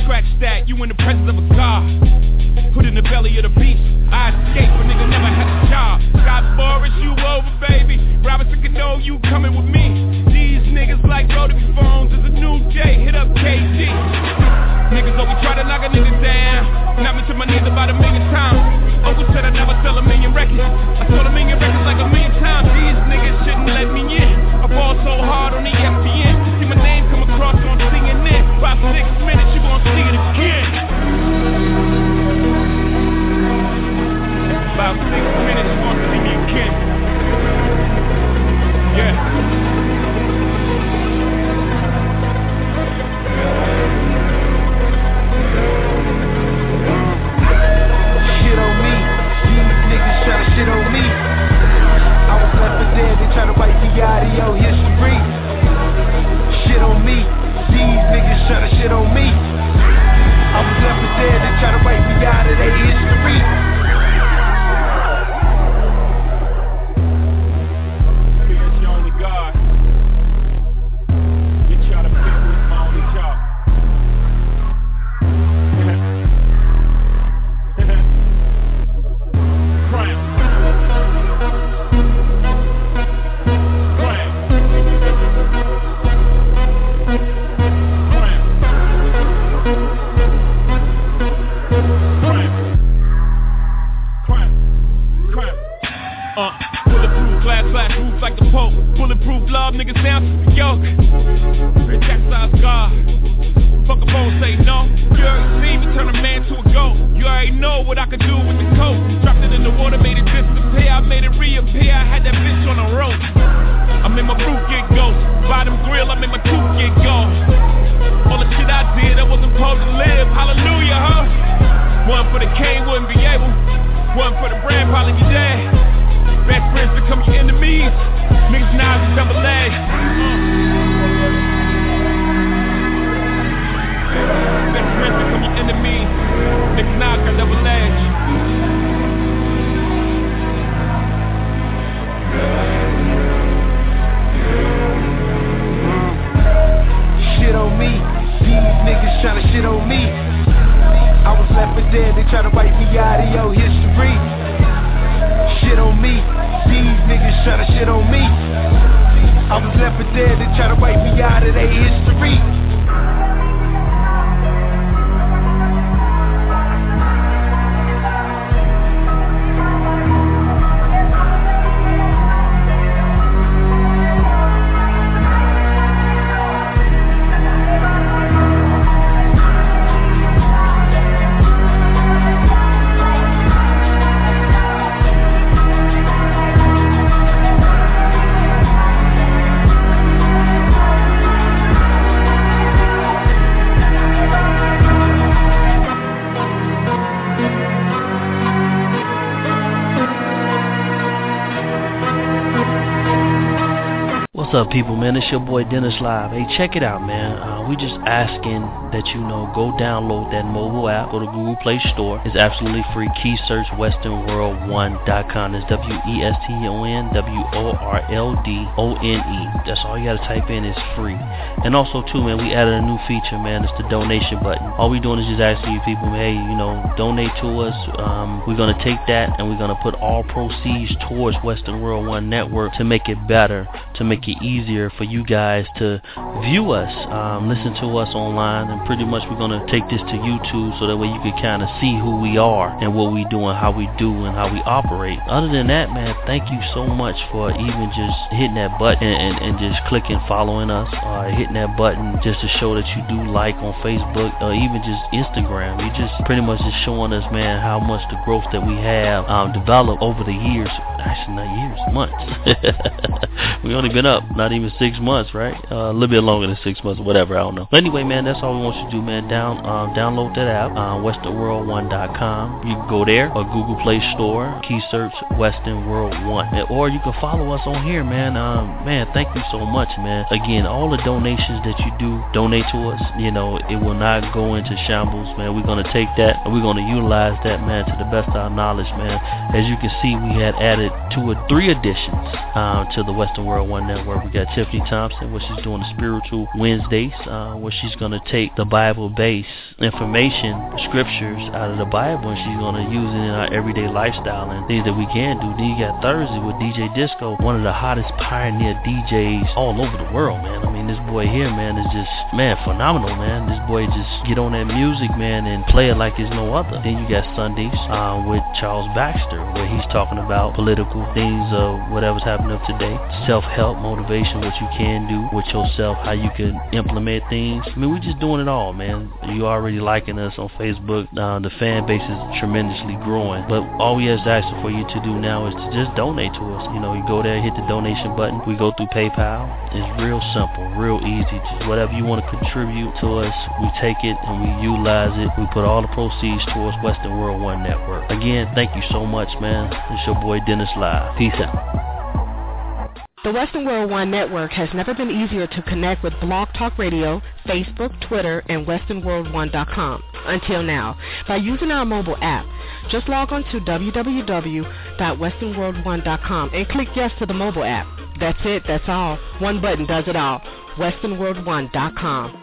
scratch that, you in the presence of a God. Put in the belly of the beast, I escape, a nigga never had a job. Scott Forrest, you over, baby. Robinson Cano, you coming with me. These niggas like rotary phones, it's a new day, hit up KG. Niggas always try to knock a nigga down. Knock me to my knees about 1 million times. Uncle said I'd never sell 1 million records. I sold 1 million records like 1 million times. These niggas shouldn't let me in. I fall so hard on ESPN. See my name come across on CNN. About 6 minutes, you gon' see it again. About 6 minutes, you gon' see me again. Yeah. Shit on me, these niggas tryna shit on me. I was left for dead, they tryna wipe me out of your history. Shit on me, these niggas tryna shit on me. I was left for dead, they tryna wipe me out of their history. Because you're only God. You try to fit with my only job. Bulletproof glass roof like the Pope. Bulletproof love, niggas down to the yoke. That's size God. Fuck a phone, say no. You already seen me turn a man to a goat. You already know what I could do with the coat. Dropped it in the water, made it disappear. I made it reappear. I had that bitch on a rope. I made my fruit get ghost. Bottom grill, I made my tooth get gone. All the shit I did, I wasn't supposed to live. Hallelujah, huh? One for the king, wouldn't be able. One for the brand, probably be dead. Best friends become your enemies. Niggas now is double edged. Best friends become your enemies. Niggas now got double edged. Shit on me, these niggas tryna shit on me. I was left for dead, they tryna wipe me out of your history. Shit on me, these niggas tryna shit on me. I was left for dead, they tryna wipe me out of their history. What's up, people, man? It's your boy Dennis Live. Hey, check it out, man. We just asking that go download that mobile app. Go to Google Play Store. It's absolutely free. Key search WesternWorld1.com. It's WESTONWORLDONE. That's all you gotta type in. It's free. And also, too, man, we added a new feature, man. It's the donation button. All we doing is just asking you people, hey, donate to us. We're gonna take that and we're gonna put all proceeds towards Western World One Network to make it better, to make it easier for you guys to view us, listen to us online, and pretty much we're going to take this to YouTube so that way you can kind of see who we are and what we do and how we do and how we operate. Other than that, man, thank you so much for even just hitting that button and just clicking following us, hitting that button just to show that you do like on Facebook or even just Instagram. You just pretty much just showing us, man, how much the growth that we have developed over the years. Actually, not years, months. We only been up not even 6 months, right? A little bit longer than 6 months or whatever, I don't know. But anyway, man, that's all we want you to do, man. Download that app, WesternWorld1.com. You can go there or Google Play Store, key search Western World 1. Or you can follow us on here, man. Man, thank you so much, man. Again, all the donations that you do, donate to us, it will not go into shambles, man. We're going to take that and we're going to utilize that, man, to the best of our knowledge, man. As you can see, we had added 2 or 3 additions to the Western World World One Network. We got Tiffany Thompson, where she's doing the Spiritual Wednesdays, where she's going to take the Bible-based information, scriptures out of the Bible, and she's going to use it in our everyday lifestyle and things that we can do. Then you got Thursday with DJ Disco, one of the hottest pioneer DJs all over the world, man. I mean, this boy here, man, is just, man, phenomenal, man. This boy just get on that music, man, and play it like it's no other. Then you got Sundays with Charles Baxter, where he's talking about political things of whatever's happening today, self-help, motivation, what you can do with yourself, how you can implement things. I mean, we're just doing it all, man. You already liking us on Facebook. The fan base is tremendously growing, but all we ask for you to do now is to just donate to us. You know, you go there, hit the donation button. We go through PayPal. It's real simple, real easy. Just whatever you want to contribute to us, we take it and we utilize it. We put all the proceeds towards Western World One Network. Again, thank you so much, man. It's your boy Dennis Live. Peace out. The Western World One Network has never been easier to connect with Blog Talk Radio, Facebook, Twitter, and WesternWorld1.com until now by using our mobile app. Just log on to www.westernworld1.com and click yes to the mobile app. That's it, that's all. One button does it all. WesternWorld1.com.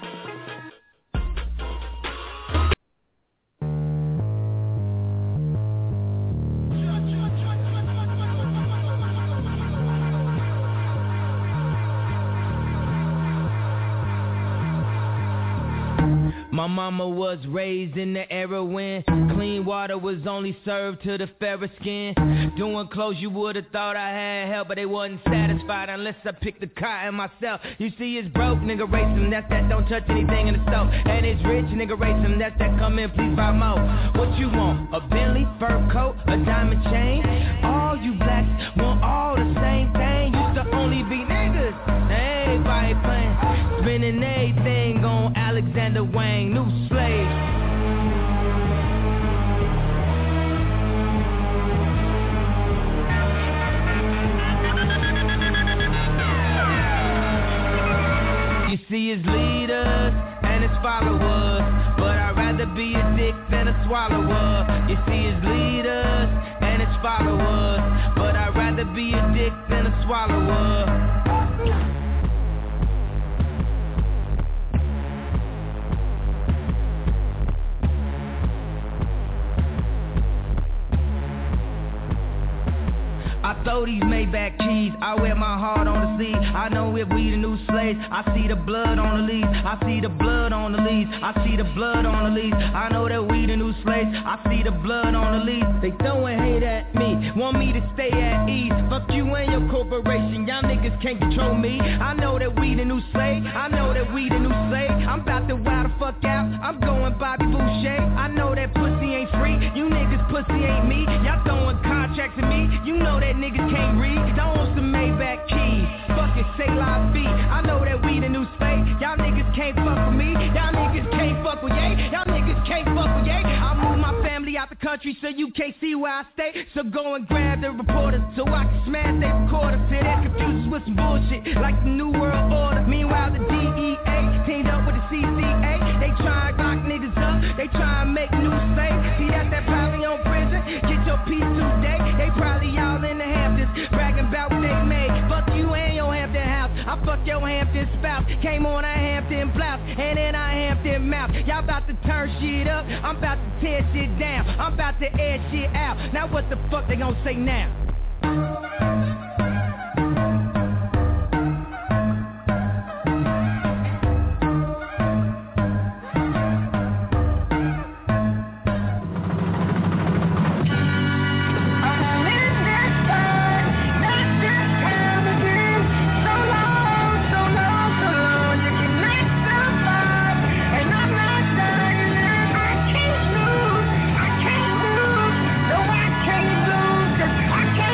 My mama was raised in the era when clean water was only served to the fairer skin. Doing clothes you would've thought I had help, but they wasn't satisfied unless I picked the cotton myself. You see it's broke, nigga race him, that's that don't touch anything in the stove. And it's rich, nigga race him, that's that come in, please buy more. What you want, a Bentley, fur coat, a diamond chain? All you blacks want all the same thing. Used to only be niggas, everybody playing. Spending everything on Alexander Wang, new slave. You see his leaders and his followers, but I'd rather be a dick than a swallower. You see his leaders and his followers, but I'd rather be a dick than a swallower. I throw these Maybach keys, I wear my heart on the sleeve. I know if we the new slaves, I see the blood on the leaves. I see the blood on the leaves. I see the blood on the leaves. I know that we the new slaves, I see the blood on the leaves. They throwing hate at me, want me to stay at ease. Fuck you and your corporation, y'all niggas can't control me. I know that we the new slave, I know that we the new slave. I'm about to wild the fuck out, I'm going Bobby Boucher. I know that pussy ain't free, you niggas pussy ain't me. Y'all throwing contracts at me, you know that niggas can't read. Don't want some Maybach keys, fucking say la vie. I know that we the new slave, y'all niggas can't fuck with me. Y'all niggas can't fuck with yay, y'all niggas can't fuck with yay. I move my family out the country so you can't see where I stay. So go and grab the reporters so I can smash their recorders. Say they're confused with some bullshit like the New World Order. Meanwhile the DEA teamed up with the CCA. They try and lock niggas up, they try and make new slaves. See that's that probably on prison, get your piece today. They probably all in the Hamptons, bragging about what they made. Fuck you and your Hampton house, I fuck your Hampton spouse. Came on a Hampton blouse, and then I Hampton mouth. Y'all about to turn shit up, I'm about to tear shit down. I'm about to air shit out, now what the fuck they gon' say now? I can't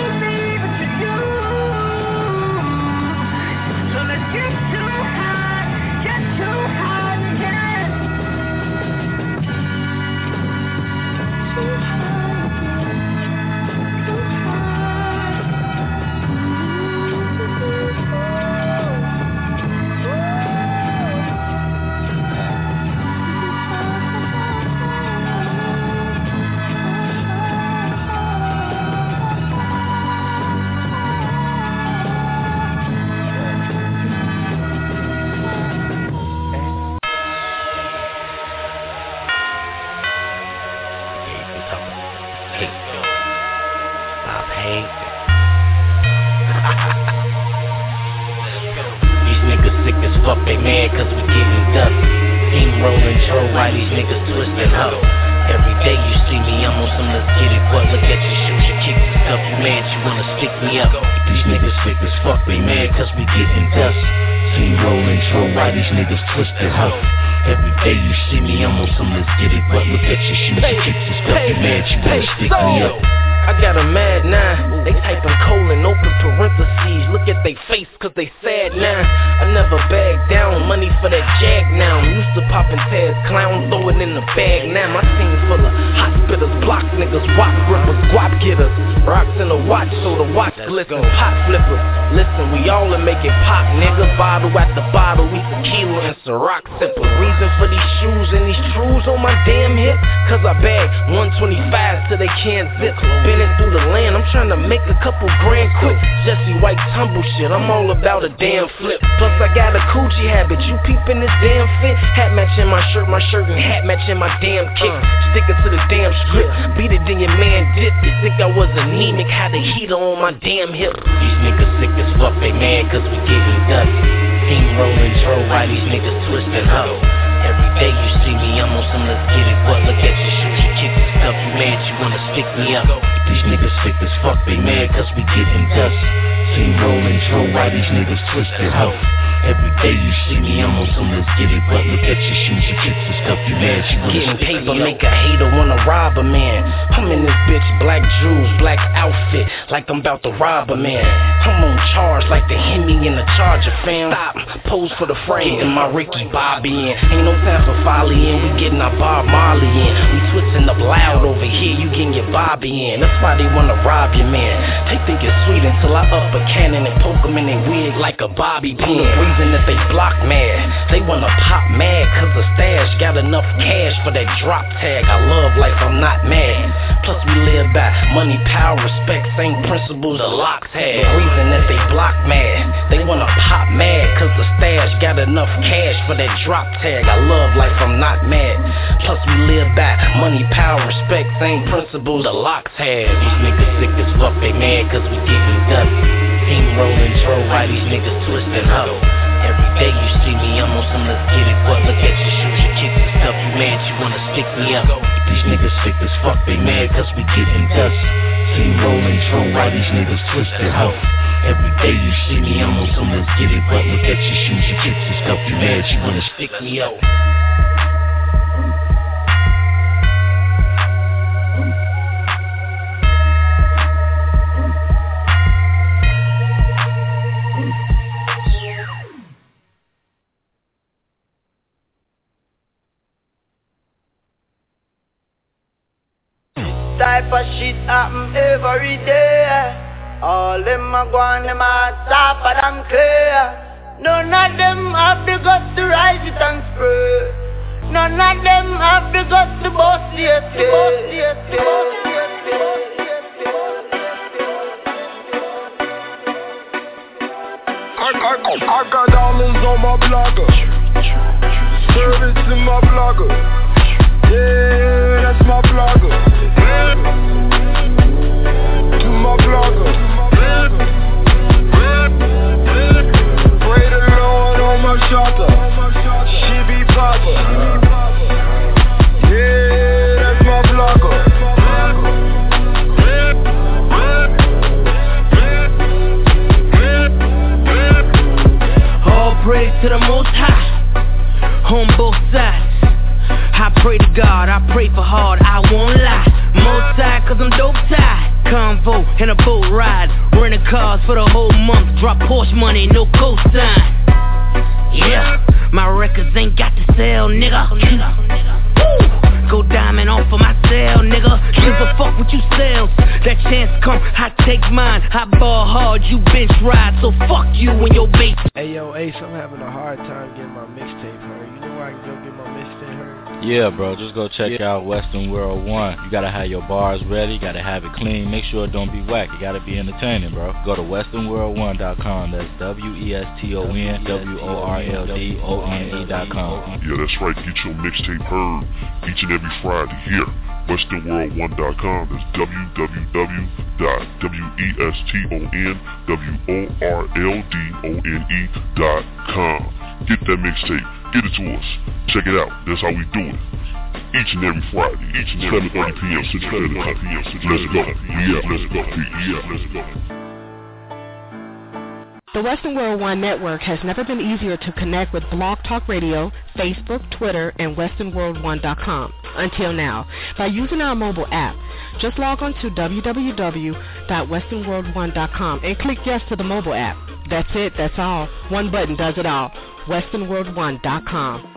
fuck, they mad cause we getting dusty. Steamrolling, troll, why these niggas twisting up? Every day you see me, I'm on some let's get it, but look at your shoes, your kicks and stuff. You mad, you wanna stick me up? These niggas sick as fuck, they mad cause we getting dusty. Steamrolling, troll, why these niggas twisting up? Every day you see me, I'm on some let's get it, but look at your shoes, your kicks and stuff. You mad, you wanna stick me up? I got a mad 9, they typing colon, open parentheses. Look at they face cause they sad now. I never bag down, money for that jag now. I'm used to popping tags, clown, throw it in the bag now. My team's full of hospitals, block niggas, wop grippers, guap getters. Rocks in the watch so the watch glisten, pot flippers. Listen, we all are making pop, nigga. Bottle after bottle, we tequila and Ciroc sipper. Reason for these shoes and these trues on my damn hip, cause I bag 125 till they can't zip. Bending through the land, I'm trying to make a couple grand quick. Jesse White tumble shit, I'm all about a damn flip. Plus I got a coochie habit, you peeping this damn fit. Hat matching my shirt and hat matching my damn kick. Sticking to the damn script, beat it then your man dip. You think I was anemic, had a heater on my damn hip. These niggas sick as fuck, they mad cause we getting dusty. Steamrolling, troll, why these niggas twisting up? Every day you see me, I'm on some let's get it, but look at your shoes, your kicks and stuff. You mad, you wanna stick me up? These niggas sick as fuck, they mad cause we getting dusty. Steamrolling, troll, why these niggas twisting up? Every day you see me, I'm on some let's get it, but look at your shoes, your kicks and stuff. You mad, you wanna getting stick paper, me make a hater wanna rob a man. I'm in this bitch, black jewels, black outfit, like I'm about to rob a man. I'm on charge like the Hemi in the Charger, fam. Stop, pose for the frame, getting my Ricky Bobby in. Ain't no time for folly in, we getting our Bob Marley in. We switching up loud over here, you getting your Bobby in. That's why they wanna rob your man. They think it's sweet until I up a cannon and poke them in their wig like a bobby pin. Reason that they block mad, they wanna pop mad cause the stash got enough cash for that drop tag. I love life, I'm not mad. Plus we live by money, power, respect, same principles the locks had. The reason that they block mad, they wanna pop mad cause the stash got enough cash for that drop tag. I love life, I'm not mad. Plus we live by money, power, respect, same principles the locks had. These niggas sick as fuck, they mad cause we getting dusty. Steamrolling, troll, why these niggas twisting up? Every day you see me, I'm on some let's get it, but look at your shoes, your kicks and stuff. You mad, you wanna stick me up? These niggas sick as fuck, they mad cause we getting dusty. Steamrolling, troll, why these niggas twisting up? Every day you see me, I'm on some let's get it, but look at your shoes, your kicks and stuff. You mad, you wanna stick me up? Type of shit happen every day. All them a go on, them a tougher than clear. None of them have the guts to rise it and spray. None of them have the guts to bust the I got dollars on my blogger, service in my blogger. Yeah, that's my blogger. To my blogger. Pray the Lord on my shelter. She be papa. Yeah, that's my blogger. All praise to the Most High on both sides. I pray to God, I pray for hard, I won't lie. Most tied cause I'm dope tied. Convo and a boat ride. Renting cars for the whole month. Drop Porsche money, no cosign. Yeah, my records ain't got to sell, nigga. Woo! Go diamond off of my cell, nigga. Give a fuck what you sell. That chance come, I take mine. I ball hard, you bench ride. So fuck you and your base. Hey yo, Ace, I'm having a hard time getting my mixtape heard. You know where I can go get my mixtape heard? Yeah, bro, just go check out Western World 1. You gotta have your bars ready, gotta have it clean, make sure it don't be whack, it gotta be entertaining, bro. Go to westernworld1.com, that's WESTONWORLDONE.com. Yeah, that's right, get your mixtape heard each and every Friday here. WesternWorld1.com, that's www.WESTONWORLDONE.com. Get that mixtape. Get it to us. Check it out. That's how we do it. Each and every Friday. 7:30 p.m. Central Standard Time. Let's go. Yeah, let's go. Yeah, let's go. The Western World One Network has never been easier to connect with Blog Talk Radio, Facebook, Twitter, and WesternWorld1.com until now by using our mobile app. Just log on to www.westernworld1.com and click yes to the mobile app. That's it, that's all. One button does it all. WesternWorld1.com.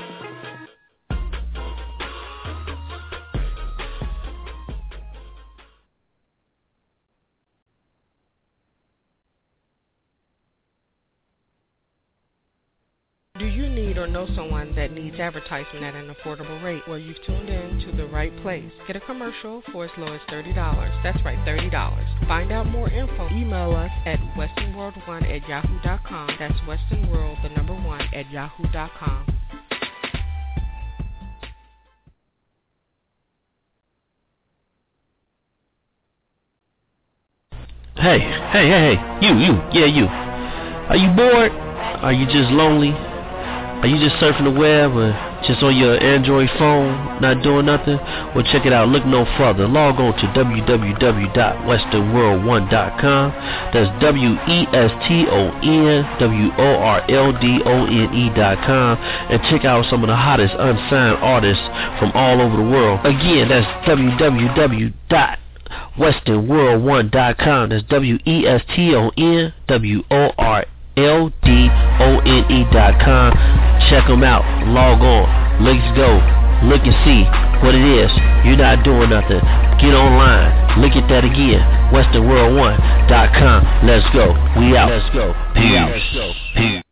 Do you need or know someone that needs advertisement at an affordable rate? Well, you've tuned in to the right place. Get a commercial for as low as $30. That's right, $30. Find out more info. Email us at westernworld1@yahoo.com. That's westernworld1@yahoo.com. Hey, you. Are you bored? Are you just lonely? Are you just surfing the web or just on your Android phone, not doing nothing? Well, check it out. Look no further. Log on to www.westernworld1.com. That's WESTONWORLDONE.com. And check out some of the hottest unsigned artists from all over the world. Again, that's www.westernworld1.com. That's WESTONWORLDONE.com. Check them out. Log on. Let's go. Look and see what it is. You're not doing nothing. Get online. Look at that again. WesternWorld1.com. Let's go. We out. Let's go. Peace.